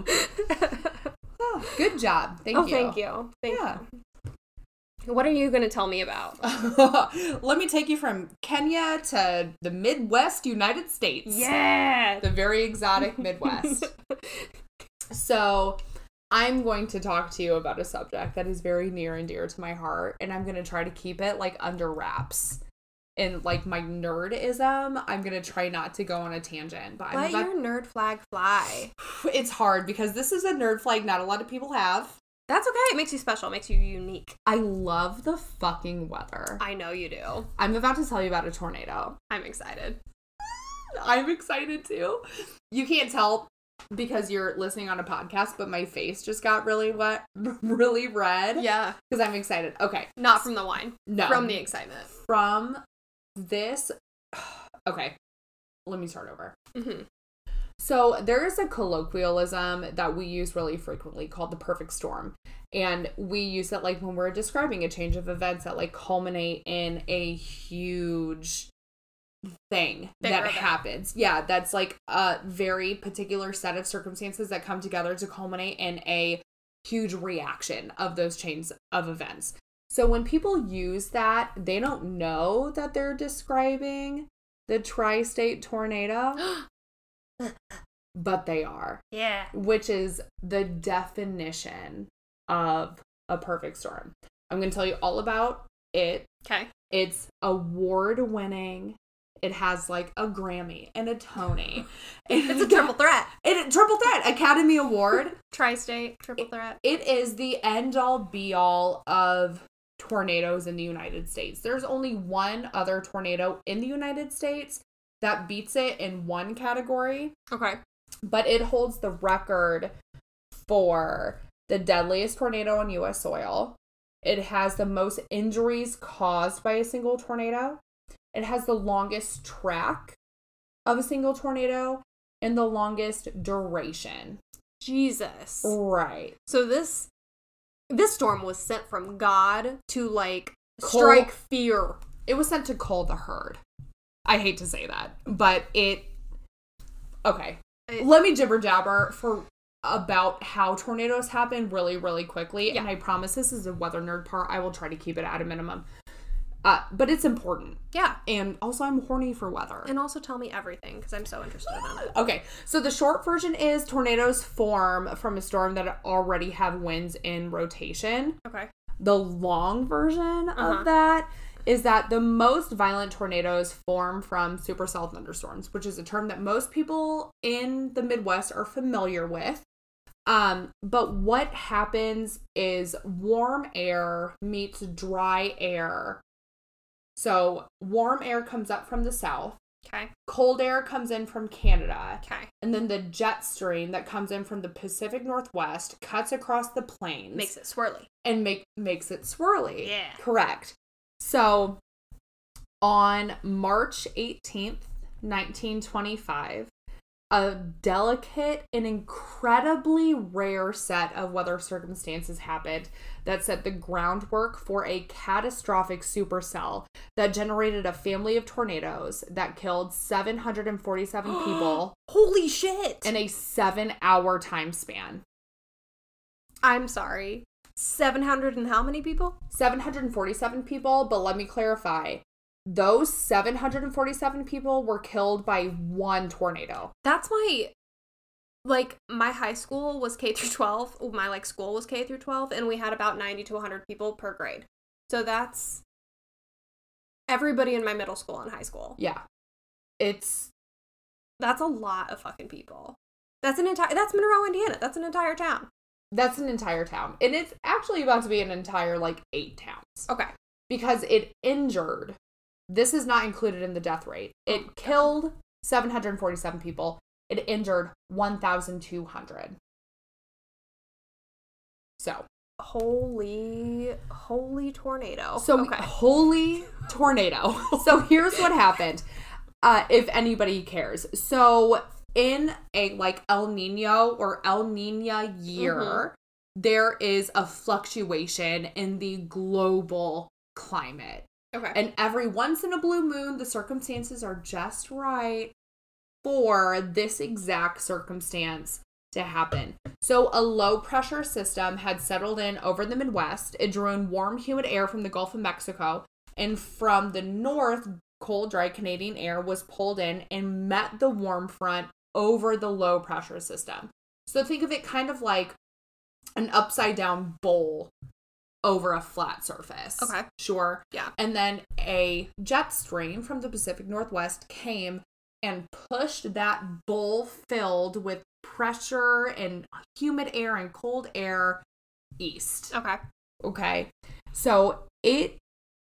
Oh, good job. Thank you. Thank you. Thank you. What are you going to tell me about? Let me take you from Kenya to the Midwest United States. Yeah. The very exotic Midwest. So I'm going to talk to you about a subject that is very near and dear to my heart, and I'm going to try to keep it like under wraps. And like my nerdism, I'm going to try not to go on a tangent. But let your nerd flag fly. It's hard because this is a nerd flag not a lot of people have. That's okay. It makes you special. It makes you unique. I love the fucking weather. I know you do. I'm about to tell you about a tornado. I'm excited. I'm excited too. You can't tell because you're listening on a podcast, but my face just got really wet, really red. Yeah. Because I'm excited. Okay. Not from the wine. No. From the excitement. From this. Okay. Let me start over. Mm-hmm. So there is a colloquialism that we use really frequently called the perfect storm. And we use it like when we're describing a change of events that like culminate in a huge thing Bigger that event. happens. Yeah, that's like a very particular set of circumstances that come together to culminate in a huge reaction of those chains of events. So when people use that, they don't know that they're describing the tri-state tornado, but they are, Yeah. which is the definition of a perfect storm. I'm going to tell you all about it. Okay. It's award-winning. It has like a Grammy and a Tony. It's a triple threat. Triple threat Academy Award. Tri-state, triple threat. It is the end-all be-all of tornadoes in the United States. There's only one other tornado in the United States that beats it in one category, Okay. but it holds the record for the deadliest tornado on U.S. soil. It has the most injuries caused by a single tornado. It has the longest track of a single tornado and the longest duration. Jesus. Right. So this storm was sent from God to like Cole- strike fear. It was sent to cull the herd. I hate to say that, but okay. Let me jibber jabber for about how tornadoes happen really, really quickly. Yeah. And I promise this is a weather nerd part. I will try to keep it at a minimum. But it's important. Yeah. And also I'm horny for weather. And also tell me everything because I'm so interested in it. Okay, so the short version is tornadoes form from a storm that already have winds in rotation. Okay. The long version Uh-huh. of that is that the most violent tornadoes form from supercell thunderstorms, which is a term that most people in the Midwest are familiar with. But what happens is warm air meets dry air. So warm air comes up from the south. Okay. Cold air comes in from Canada. Okay. And then the jet stream that comes in from the Pacific Northwest cuts across the plains. Makes it swirly. And makes it swirly. Yeah. Correct. So on March 18th, 1925, a delicate and incredibly rare set of weather circumstances happened that set the groundwork for a catastrophic supercell that generated a family of tornadoes that killed 747 people Holy shit. in a 7-hour time span. I'm sorry. 700 and how many people? 747 people, but let me clarify. Those 747 people were killed by one tornado. That's why, like, my high school was K through 12. My, like, school was K through 12, and we had about 90 to 100 people per grade. So that's everybody in my middle school and high school. Yeah. That's a lot of fucking people. That's Monroe, Indiana. That's an entire town. That's an entire town. And it's actually about to be an entire, 8 towns. Okay. Because it injured, this is not included in the death rate. It killed 747 people. It injured 1,200. So. Holy tornado. Okay. Holy tornado. So here's what happened. If anybody cares. So in a El Nino or El Niña year, there is a fluctuation in the global climate. Okay. And every once in a blue moon, the circumstances are just right for this exact circumstance to happen. So a low pressure system had settled in over the Midwest. It drew in warm, humid air from the Gulf of Mexico. And from the north, cold, dry Canadian air was pulled in and met the warm front over the low pressure system. So think of it kind of like an upside down bowl over a flat surface. Okay. Sure. Yeah. And then a jet stream from the Pacific Northwest came and pushed that bowl filled with pressure and humid air and cold air east. Okay. Okay. So it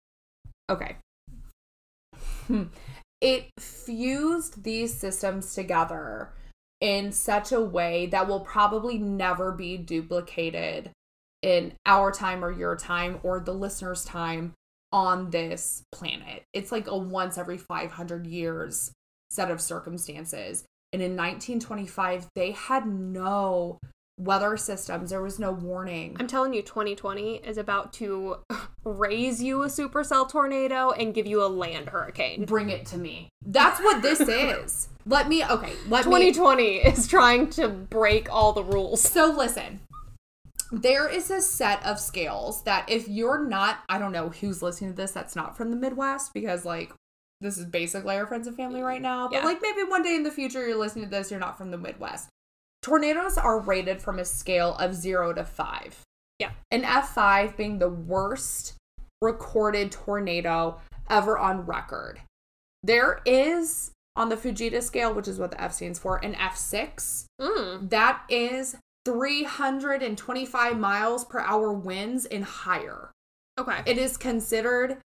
fused these systems together in such a way that will probably never be duplicated in our time or your time or the listener's time on this planet. It's like a once every 500 years set of circumstances. And in 1925, they had no weather systems. There was no warning. I'm telling you, 2020 is about to raise you a supercell tornado and give you a land hurricane. Bring it to me. That's what this is. Let me 2020 is trying to break all the rules. So listen, there is a set of scales that if you're not, I don't know who's listening to this that's not from the Midwest, because like this is basically our friends and family right now, but like maybe one day in the future you're listening to this, you're not from the Midwest. Tornadoes are rated from a scale of 0 to 5. Yeah. An F5 being the worst recorded tornado ever on record. There is, on the Fujita scale, which is what the F stands for, an F6. That is 325 miles per hour winds and higher. Okay. It is considered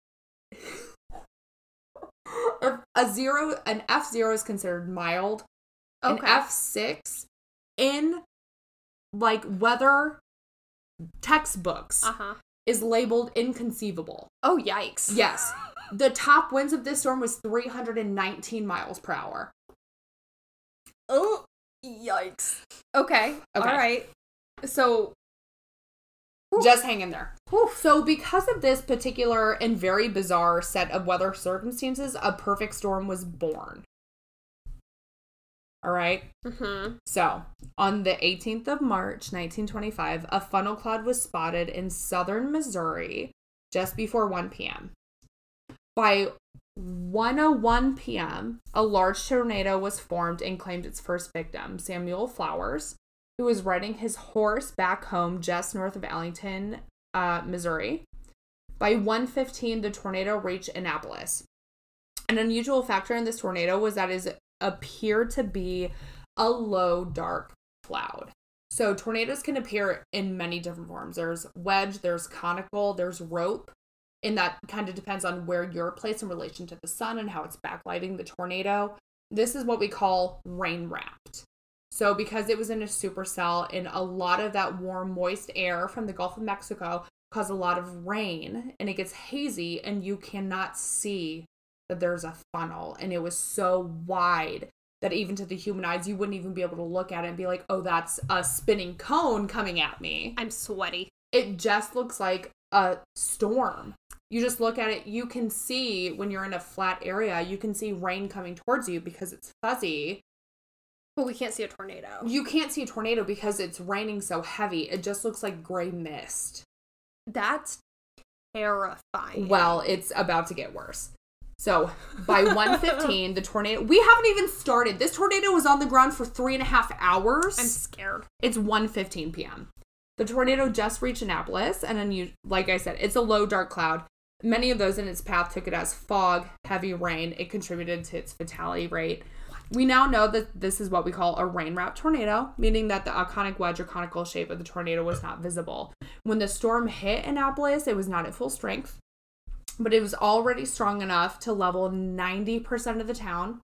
an F0 is considered mild. Okay. An F6 in like weather textbooks is labeled inconceivable. Oh, yikes. Yes. The top winds of this storm was 319 miles per hour. Oh, yikes. Okay. All right. So just hang in there. So because of this particular and very bizarre set of weather circumstances, a perfect storm was born. All right. So on the 18th of March, 1925, a funnel cloud was spotted in southern Missouri just before 1 p.m. By 1:01 p.m., a large tornado was formed and claimed its first victim, Samuel Flowers, who was riding his horse back home just north of Allington, Missouri. By 1:15, the tornado reached Annapolis. An unusual factor in this tornado was that it appeared to be a low, dark cloud. So tornadoes can appear in many different forms. There's wedge, there's conical, there's rope. And that kind of depends on where you're placed in relation to the sun and how it's backlighting the tornado. This is what we call rain wrapped. So because it was in a supercell and a lot of that warm, moist air from the Gulf of Mexico caused a lot of rain and it gets hazy and you cannot see that there's a funnel. And it was so wide that even to the human eyes, you wouldn't even be able to look at it and be like, oh, that's a spinning cone coming at me. I'm sweaty. It just looks like a storm. You just look at it, you can see when you're in a flat area, you can see rain coming towards you because it's fuzzy. But we can't see a tornado. You can't see a tornado because it's raining so heavy. It just looks like gray mist. That's terrifying. Well, it's about to get worse. So by 1:15, the tornado, we haven't even started. This tornado was on the ground for 3.5 hours. I'm scared. It's 1:15 p.m. The tornado just reached Annapolis, and then like I said, it's a low, dark cloud. Many of those in its path took it as fog, heavy rain. It contributed to its fatality rate. We now know that this is what we call a rain-wrapped tornado, meaning that the iconic wedge or conical shape of the tornado was not visible. When the storm hit Annapolis, it was not at full strength, but it was already strong enough to level 90% of the town.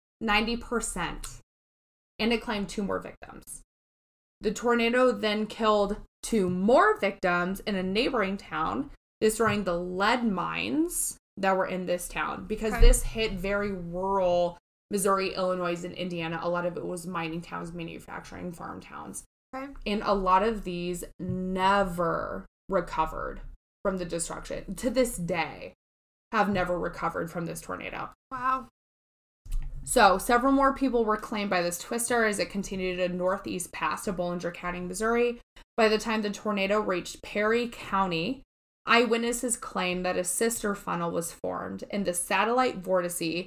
90%. And it claimed 2 more victims. The tornado then killed 2 more victims in a neighboring town, destroying the lead mines that were in this town. Because this hit very rural Missouri, Illinois, and Indiana. A lot of it was mining towns, manufacturing, farm towns. And a lot of these never recovered from the destruction. To this day, have never recovered from this tornado. Wow. So, several more people were claimed by this twister as it continued to northeast past of Bollinger County, Missouri. By the time the tornado reached Perry County, eyewitnesses claimed that a sister funnel was formed in the satellite vortice.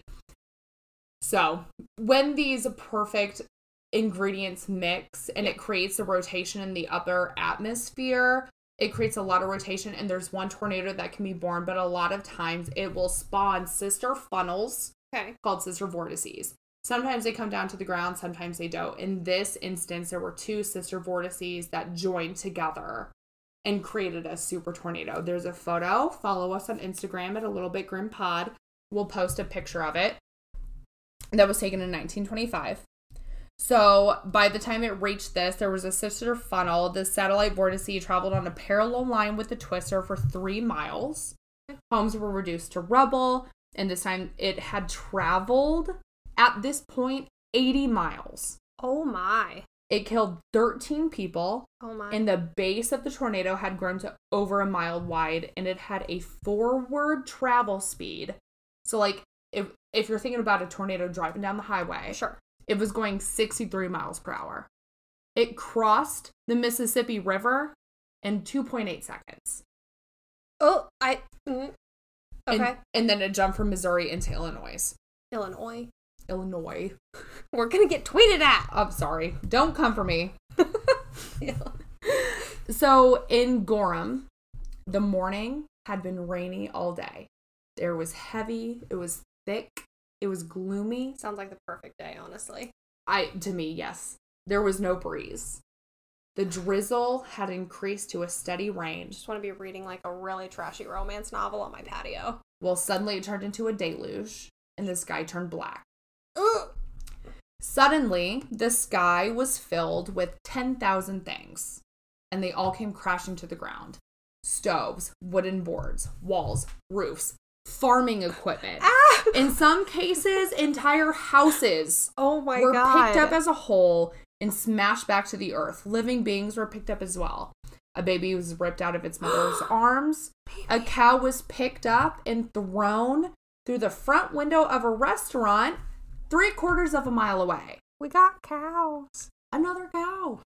So, when these perfect ingredients mix and it creates a rotation in the upper atmosphere, it creates a lot of rotation, and there's one tornado that can be born, but a lot of times it will spawn sister funnels called sister vortices. Sometimes they come down to the ground, sometimes they don't. In this instance, there were 2 sister vortices that joined together and created a super tornado. There's a photo. Follow us on Instagram at A Little Bit Grim Pod. We'll post a picture of it. That was taken in 1925. So by the time it reached this, there was a sister funnel. The satellite vortice traveled on a parallel line with the twister for 3 miles. Homes were reduced to rubble, and this time it had traveled, at this point, 80 miles. Oh my. It killed 13 people, Oh my. and the base of the tornado had grown to over a mile wide, and it had a forward travel speed. So, like, if you're thinking about a tornado driving down the highway, Sure. it was going 63 miles per hour. It crossed the Mississippi River in 2.8 seconds. Oh, okay. And then it jumped from Missouri into Illinois. Illinois. We're gonna get tweeted at. I'm sorry. Don't come for me. So in Gorham, the morning had been rainy all day. There was heavy, it was thick, it was gloomy. Sounds like the perfect day, honestly. To me, yes. There was no breeze. The drizzle had increased to a steady rain. Just want to be reading like a really trashy romance novel on my patio. Well, suddenly it turned into a deluge, and the sky turned black. Ugh. Suddenly, the sky was filled with 10,000 things, and they all came crashing to the ground. Stoves, wooden boards, walls, roofs, farming equipment. Ah! In some cases, entire houses Oh my were god. picked up as a whole and smashed back to the earth. Living beings were picked up as well. A baby was ripped out of its mother's arms. A cow was picked up and thrown through the front window of a restaurant 3/4 of a mile away. We got cows. Another cow.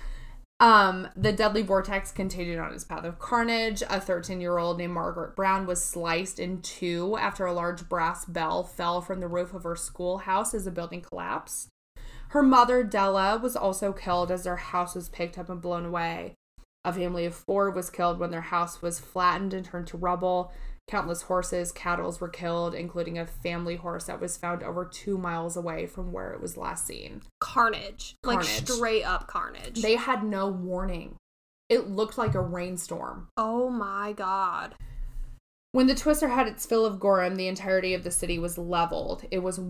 The deadly vortex continued on its path of carnage. A 13-year-old named Margaret Brown was sliced in two after a large brass bell fell from the roof of her schoolhouse as the building collapsed. Her mother, Della, was also killed as their house was picked up and blown away. A family of 4 was killed when their house was flattened and turned to rubble. Countless horses, cattle were killed, including a family horse that was found over 2 miles away from where it was last seen. Carnage. Like Carnage. straight up carnage. They had no warning. It looked like a rainstorm. Oh my god. When the Twister had its fill of Gorham, the entirety of the city was leveled. It was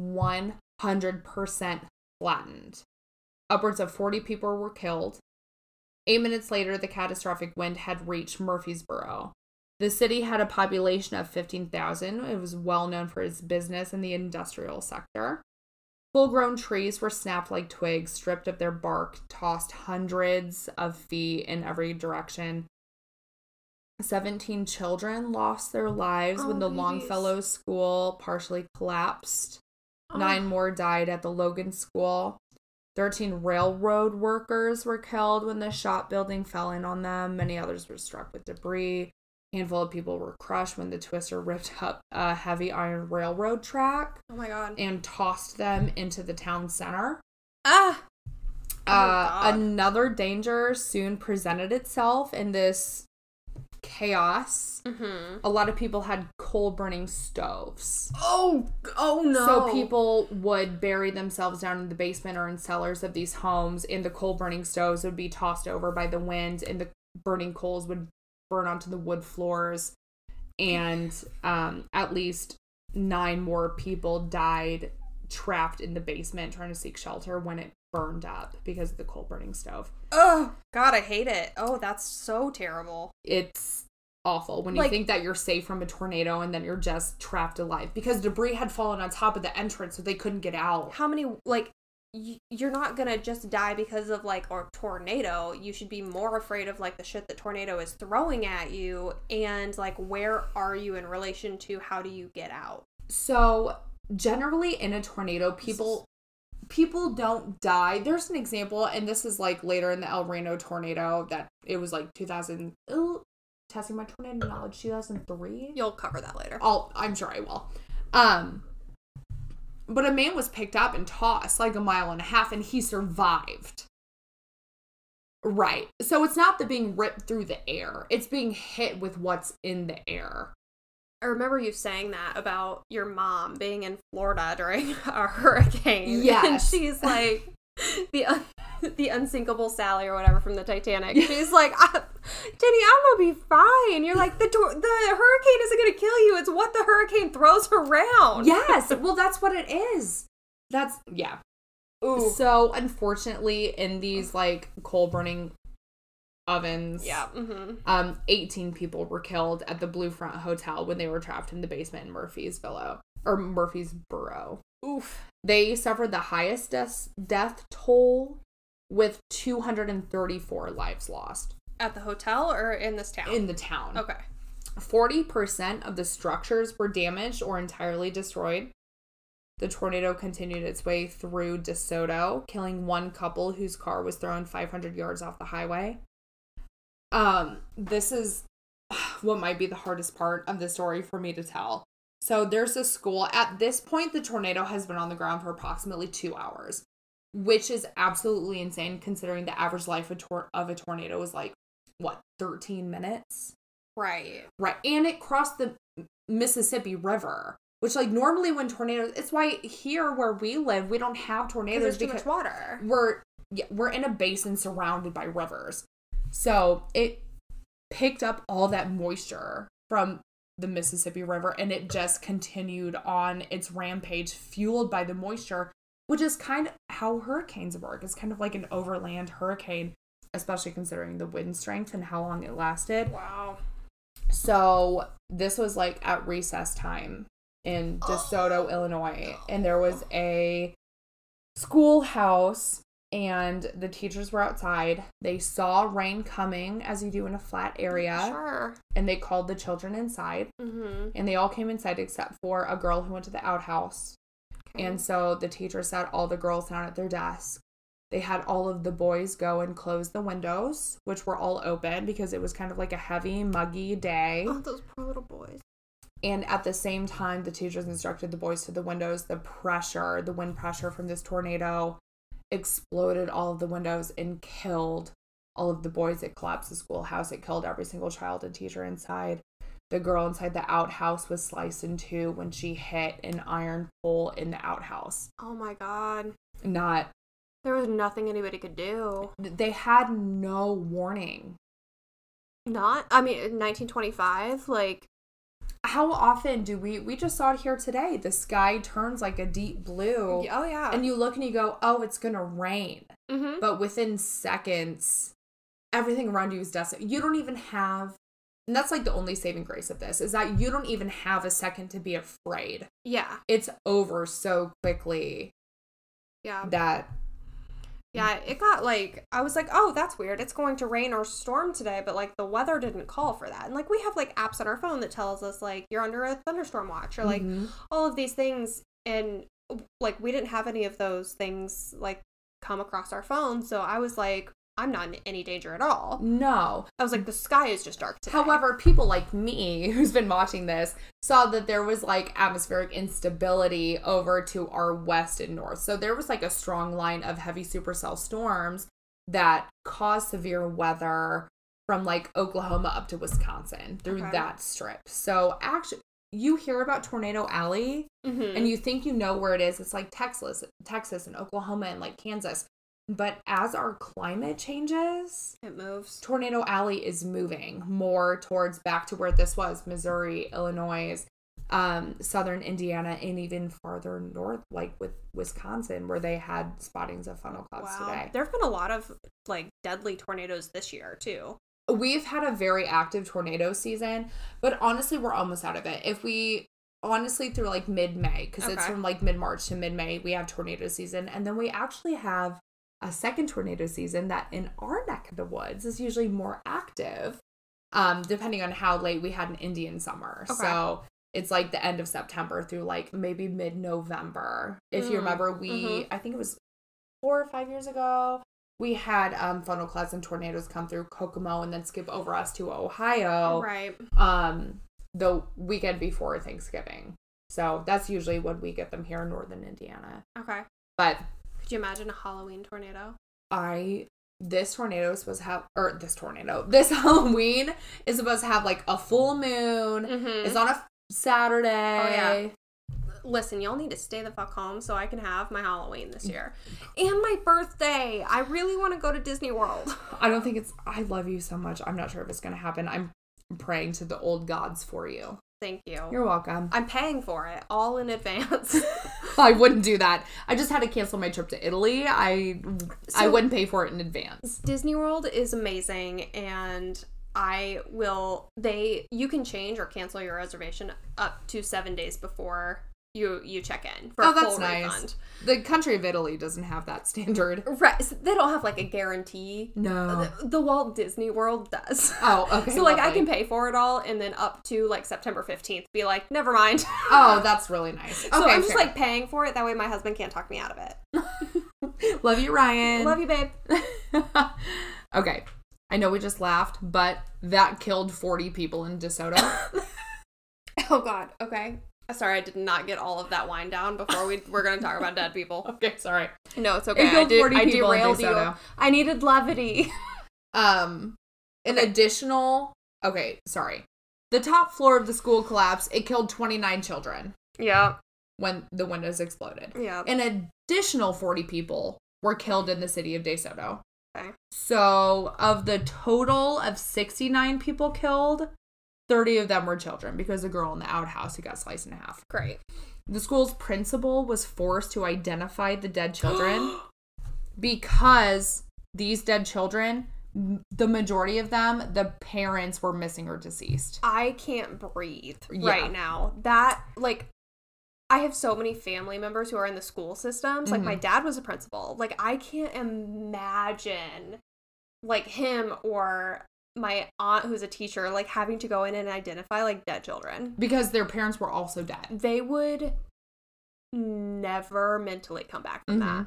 100% flattened. Upwards of 40 people were killed. 8 minutes later, the catastrophic wind had reached Murfreesboro. The city had a population of 15,000. It was well known for its business in the industrial sector. Full-grown trees were snapped like twigs, stripped of their bark, tossed hundreds of feet in every direction. 17 children lost their lives when the babies. Longfellow School partially collapsed. 9 more died at the Logan School. 13 railroad workers were killed when the shop building fell in on them. Many others were struck with debris. A handful of people were crushed when the Twister ripped up a heavy iron railroad track Oh my god. and tossed them into the town center. Ah. Oh my God. Another danger soon presented itself in this chaos. Mm-hmm. A lot of people had coal-burning stoves. Oh no. So people would bury themselves down in the basement or in cellars of these homes, and the coal-burning stoves would be tossed over by the wind, and the burning coals would burn onto the wood floors. And at least 9 more people died trapped in the basement trying to seek shelter when it burned up because of the coal-burning stove. Oh god, I hate it. Oh, that's so terrible. It's awful when you think that you're safe from a tornado and then you're just trapped alive because debris had fallen on top of the entrance so they couldn't get out. How many you're not gonna just die because of like a tornado. You should be more afraid of like the shit the tornado is throwing at you, and like where are you in relation to how do you get out? So generally in a tornado, people don't die. There's an example, and this is like later in the El Reno tornado that it was like 2000. Testing my tornado knowledge, 2003. You'll cover that later. I'm sure I will. But a man was picked up and tossed like 1.5 miles, and he survived. Right. So it's not the being ripped through the air. It's being hit with what's in the air. I remember you saying that about your mom being in Florida during a hurricane. Yes. And she's like, the unsinkable Sally or whatever from the Titanic. She's like, Jenny, I'm gonna be fine. You're like, the hurricane isn't gonna kill you. It's what the hurricane throws around. Yes. Well, that's what it is. Yeah. Ooh. So, unfortunately, in these, like, coal-burning ovens, Yeah. Mm-hmm. 18 people were killed at the Bluefront Hotel when they were trapped in the basement in Murfreesboro. Oof. They suffered the highest death toll with 234 lives lost. At the hotel or in this town? In the town. Okay. 40% of the structures were damaged or entirely destroyed. The tornado continued its way through DeSoto, killing one couple whose car was thrown 500 yards off the highway. This is what might be the hardest part of the story for me to tell. So there's a school. At this point, the tornado has been on the ground for approximately 2 hours, which is absolutely insane considering the average life of a tornado is like, 13 minutes? Right. Right. And it crossed the Mississippi River, which like normally when tornadoes, it's why here where we live, we don't have tornadoes because there's too much water. We're in a basin surrounded by rivers. So it picked up all that moisture from the Mississippi River and it just continued on its rampage fueled by the moisture, which is kind of how hurricanes work. It's kind of like an overland hurricane, especially considering the wind strength and how long it lasted. Wow. So this was like at recess time in DeSoto, Illinois, and there was a schoolhouse and the teachers were outside. They saw rain coming as you do in a flat area. Sure. And they called the children inside. Mm-hmm. And they all came inside except for a girl who went to the outhouse. Okay. And so the teacher sat all the girls down at their desk. They had all of the boys go and close the windows, which were all open because it was kind of like a heavy, muggy day. Oh, those poor little boys. And at the same time, the teachers instructed the boys to the windows. The wind pressure from this tornado exploded all of the windows and killed all of the boys. It collapsed the schoolhouse. It killed every single child and teacher inside. The girl inside the outhouse was sliced in two when she hit an iron pole in the outhouse. Oh my God. There was nothing anybody could do. They had no warning. In 1925, like... How often do we just saw it here today. The sky turns like a deep blue. Oh, yeah. And you look and you go, oh, it's going to rain. Mm-hmm. But within seconds, everything around you is desolate. You don't even have, and that's like the only saving grace of this, is that you don't even have a second to be afraid. Yeah. It's over so quickly. Yeah. Yeah, it got like, I was like, oh, that's weird. It's going to rain or storm today, but like the weather didn't call for that. And like we have like apps on our phone that tells us like you're under a thunderstorm watch or like all of these things. And like we didn't have any of those things like come across our phone. So I was like, I'm not in any danger at all. No. I was like, the sky is just dark today. However, people like me, who's been watching this, saw that there was like atmospheric instability over to our west and north. So there was like a strong line of heavy supercell storms that caused severe weather from like Oklahoma up to Wisconsin through that strip. So actually, you hear about Tornado Alley and you think you know where it is. It's like Texas and Oklahoma and like Kansas. But as our climate changes, it moves. Tornado Alley is moving more towards back to where this was, Missouri, Illinois, southern Indiana, and even farther north, like with Wisconsin, where they had spottings of funnel clouds today. There have been a lot of like deadly tornadoes this year too. We've had a very active tornado season, but honestly, we're almost out of it. If we honestly through like mid-May, because it's from like mid-March to mid-May, we have tornado season, and then we actually have a second tornado season that in our neck of the woods is usually more active, depending on how late we had an Indian summer. Okay. So it's like the end of September through like maybe mid-November. If you remember, I think it was 4 or 5 years ago, we had funnel clouds and tornadoes come through Kokomo and then skip over us to Ohio. Right. The weekend before Thanksgiving. So that's usually when we get them here in northern Indiana. Okay. But could you imagine a Halloween tornado? This Halloween is supposed to have like a full moon. It's on a Saturday. Oh, yeah. Listen, y'all need to stay the fuck home so I can have my Halloween this year. And my birthday. I really want to go to Disney World. I love you so much. I'm not sure if it's going to happen. I'm praying to the old gods for you. Thank you. You're welcome. I'm paying for it all in advance. I wouldn't do that. I just had to cancel my trip to Italy. I wouldn't pay for it in advance. Disney World is amazing, and you can change or cancel your reservation up to 7 days before you check in for Oh, a full that's nice. refund. The country of Italy doesn't have that standard. Right. So they don't have like a guarantee. No. The Walt Disney World does. Oh, okay. So like I lovely. can pay for it all and then up to like September 15th be like, never mind. Oh, that's really nice. So Okay, I'm just fair. like paying for it. That way my husband can't talk me out of it. Love you, Ryan. Love you, babe. Okay. I know we just laughed, but that killed 40 people in DeSoto. Oh God. Okay. Sorry, I did not get all of that wine down before we're going to talk about dead people. Okay, sorry. No, it's okay. It killed 40 I people in derailed you. DeSoto. I needed levity. An additional... Okay, sorry. The top floor of the school collapsed. It killed 29 children Yeah. when the windows exploded. Yeah. An additional 40 people were killed in the city of DeSoto. Okay. So, of the total of 69 people killed, 30 of them were children because the girl in the outhouse who got sliced in half. Great. The school's principal was forced to identify the dead children because these dead children, the majority of them, the parents were missing or deceased. I can't breathe Yeah. right now. That, like, I have so many family members who are in the school systems. Like, my dad was a principal. Like, I can't imagine, like, him or my aunt who's a teacher, like, having to go in and identify, like, dead children. Because their parents were also dead. They would never mentally come back from that.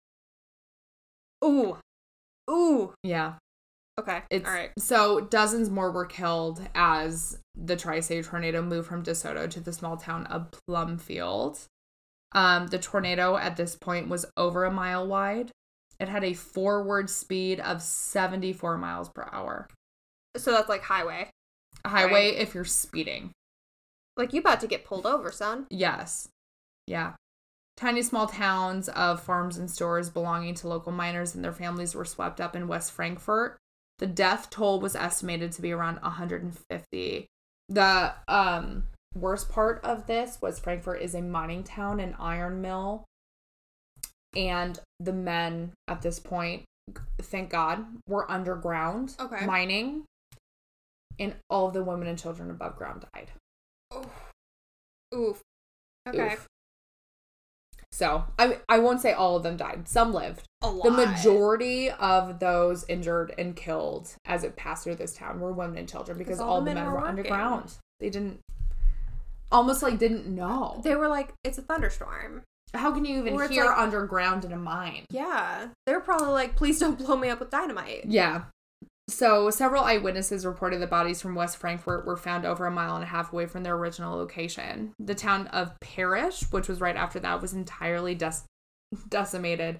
Ooh. Ooh. Yeah. Okay. It's, all right. So dozens more were killed as the Tri-State tornado moved from DeSoto to the small town of Plumfield. The tornado at this point was over a mile wide. It had a forward speed of 74 miles per hour. So that's like highway. A highway Right. if you're speeding. Like, you about to get pulled over, son. Yes. Yeah. Tiny small towns of farms and stores belonging to local miners and their families were swept up in West Frankfort. The death toll was estimated to be around 150. The worst part of this was Frankfort is a mining town, an iron mill. And the men at this point, thank God, were underground mining. And all of the women and children above ground died. Oof. Okay. Oof. So, I won't say all of them died. Some lived. A lot. The majority of those injured and killed as it passed through this town were women and children because all the men were working. underground. They didn't know. They were like, it's a thunderstorm. How can you even Or it's hear like- underground in a mine? Yeah. They're probably like, please don't blow me up with dynamite. Yeah. So, several eyewitnesses reported that bodies from West Frankfort were found over a mile and a half away from their original location. The town of Parrish, which was right after that, was entirely decimated.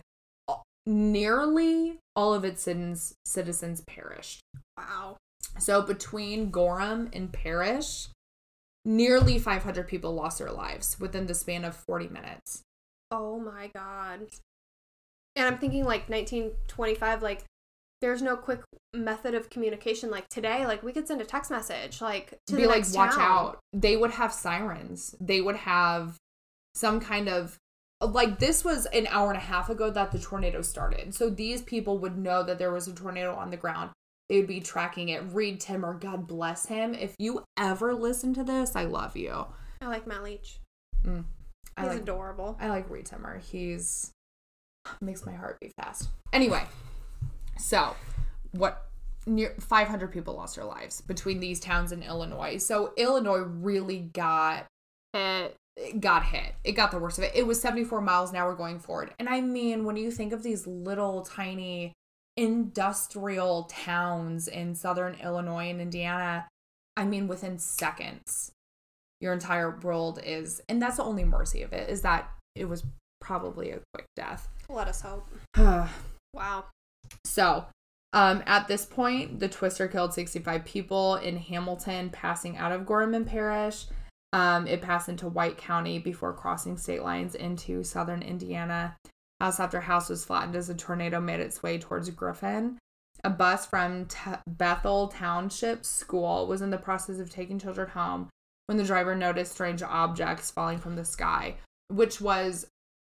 Nearly all of its citizens perished. Wow. So, between Gorham and Parrish, nearly 500 people lost their lives within the span of 40 minutes. Oh my God. And I'm thinking like 1925, like, there's no quick method of communication like today. Like, we could send a text message, like, to Be the like, next watch town. out. They would have sirens. They would have some kind of, like, this was an hour and a half ago that the tornado started. So these people would know that there was a tornado on the ground. They would be tracking it. Reed Timmer, God bless him. If you ever listen to this, I love you. I like Matt Leach. He's He's adorable. I like Reed Timmer. He's makes my heart beat fast. Anyway, so near 500 people lost their lives between these towns in Illinois. So Illinois really got hit. It got the worst of it. It was 74 miles an hour going forward. And I mean, when you think of these little tiny industrial towns in southern Illinois and Indiana, I mean, within seconds, your entire world is, and that's the only mercy of it, is that it was probably a quick death. Let us hope. Wow. So, at this point, the twister killed 65 people in Hamilton, passing out of Gorham Parish. It passed into White County before crossing state lines into southern Indiana. House after house was flattened as the tornado made its way towards Griffin. A bus from Bethel Township School was in the process of taking children home when the driver noticed strange objects falling from the sky, which was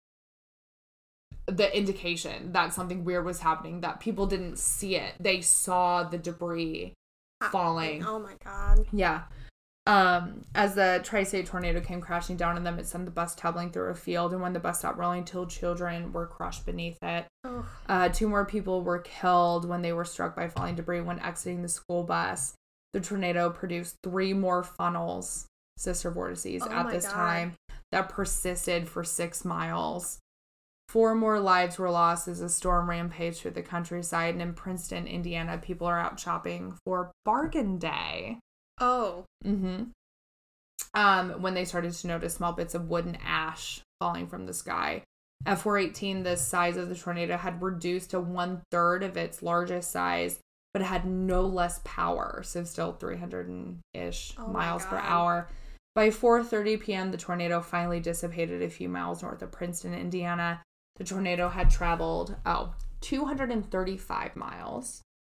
the indication that something weird was happening, that people didn't see it. They saw the debris falling. Oh my God. Yeah. As the tri-state tornado came crashing down on them, it sent the bus tumbling through a field, and when the bus stopped rolling, 2 children were crushed beneath it. 2 more people were killed when they were struck by falling debris when exiting the school bus. The tornado produced 3 more funnels, sister vortices, at this time that persisted for 6 miles. 4 more lives were lost as a storm rampaged through the countryside, and in Princeton, Indiana, people are out shopping for Bargain Day. Oh. When they started to notice small bits of wood and ash falling from the sky. At 4:18, the size of the tornado had reduced to 1/3 of its largest size, but it had no less power, so still 300-ish miles per hour. By 4:30 p.m., the tornado finally dissipated a few miles north of Princeton, Indiana. The tornado had traveled, 235 miles.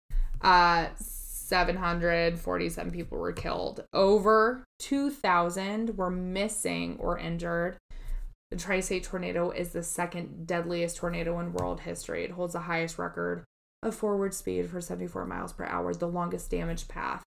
747 people were killed. Over 2,000 were missing or injured. The Tri-State tornado is the 2nd deadliest tornado in world history. It holds the highest record of forward speed for 74 miles per hour, the longest damage path.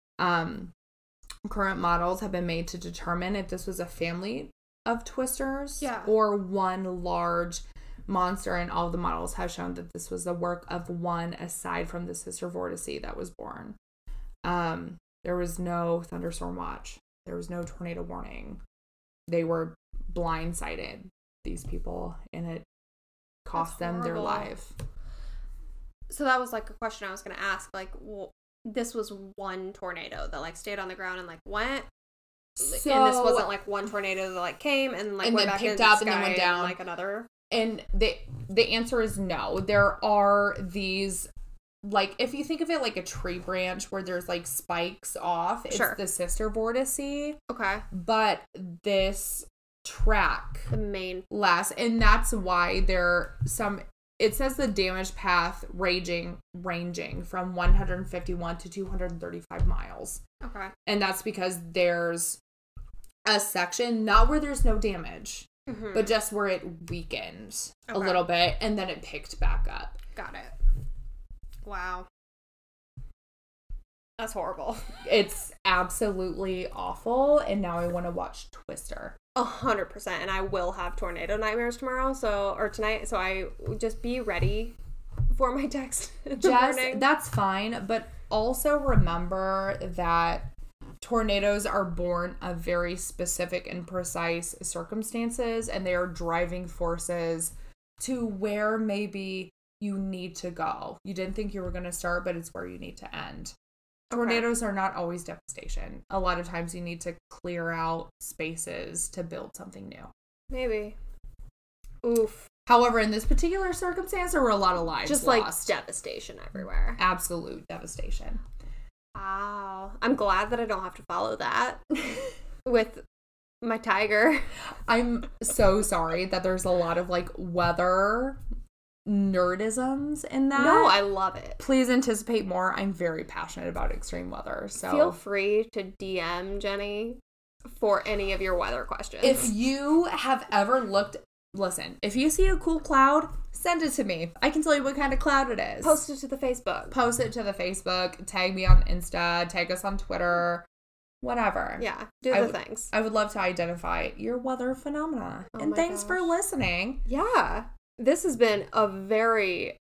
Current models have been made to determine if this was a family of twisters or one large monster, and all of the models have shown that this was the work of one aside from the sister vortice that was born. There was no thunderstorm watch. There was no tornado warning. They were blindsided, these people, and it cost them their life. So that was like a question I was going to ask. Like, well, this was one tornado that like stayed on the ground and like went. So, and this wasn't like one tornado that like came and like and went then back picked into up the and then sky went down. like another. And the answer is no. There are these, like, if you think of it like a tree branch where there's like spikes off, it's the sister vortice. Okay. But this track, the main lasts, and that's why it says the damage path ranging from 151 to 235 miles. Okay. And that's because there's a section, not where there's no damage, but just where it weakened a little bit, and then it picked back up. Got it. Wow. That's horrible. It's absolutely awful, and now I want to watch Twister. 100%, and I will have tornado nightmares tomorrow, or tonight, so I just be ready for my text in the morning. That's fine, but also remember that tornadoes are born of very specific and precise circumstances, and they are driving forces to where maybe you need to go. You didn't think you were going to start, but it's where you need to end. Tornadoes are not always devastation. A lot of times you need to clear out spaces to build something new. Maybe. Oof. However, in this particular circumstance, there were a lot of lives just lost. Like devastation everywhere. Absolute devastation. Wow. I'm glad that I don't have to follow that with my tiger. I'm so sorry that there's a lot of like weather nerdisms in that. No, I love it. Please anticipate more. I'm very passionate about extreme weather. So feel free to DM Jenny for any of your weather questions. If you have ever if you see a cool cloud, send it to me. I can tell you what kind of cloud it is. Post it to the Facebook. Tag me on Insta. Tag us on Twitter. Whatever. Yeah, do the things. I would love to identify your weather phenomena. And thanks for listening. Yeah. This has been a very...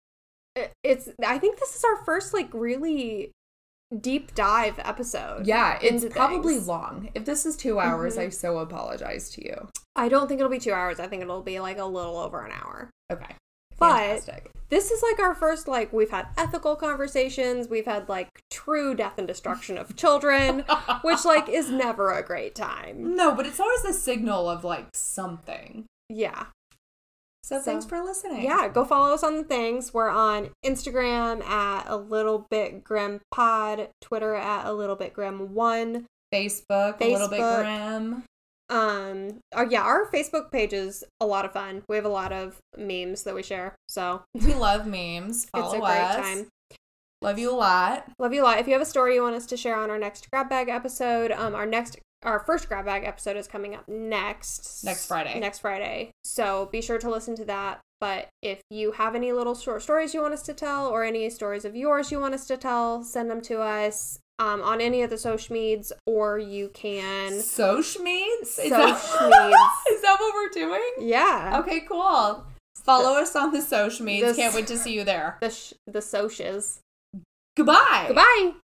I think this is our first, like, really deep dive episode. Yeah, it's probably long. If this is 2 hours, I so apologize to you. I don't think it'll be 2 hours. I think it'll be, like, a little over an hour. Okay. Fantastic. But this is, like, our first, like, we've had ethical conversations. We've had, like, true death and destruction of children, which, like, is never a great time. No, but it's always a signal of, like, something. Yeah. So thanks for listening. Yeah, go follow us on the things. We're on Instagram at A Little Bit Grim Pod, Twitter at A Little Bit Grim 1, Facebook A Little Bit Grim. Our Facebook page is a lot of fun. We have a lot of memes that we share. So we love memes. Follow it's a great time. Love you a lot. Love you a lot. If you have a story you want us to share on our next grab bag episode, our first grab bag episode is coming up next Friday. So be sure to listen to that. But if you have any little short stories you want us to tell, or any stories of yours you want us to tell, send them to us. on any of the social medias, or you can Sochmeads? Is Sochmeads. is that what we're doing? Yeah. Okay, cool. Follow us on the Sochmeads. This- Can't wait to see you there. The socias. Goodbye. Goodbye.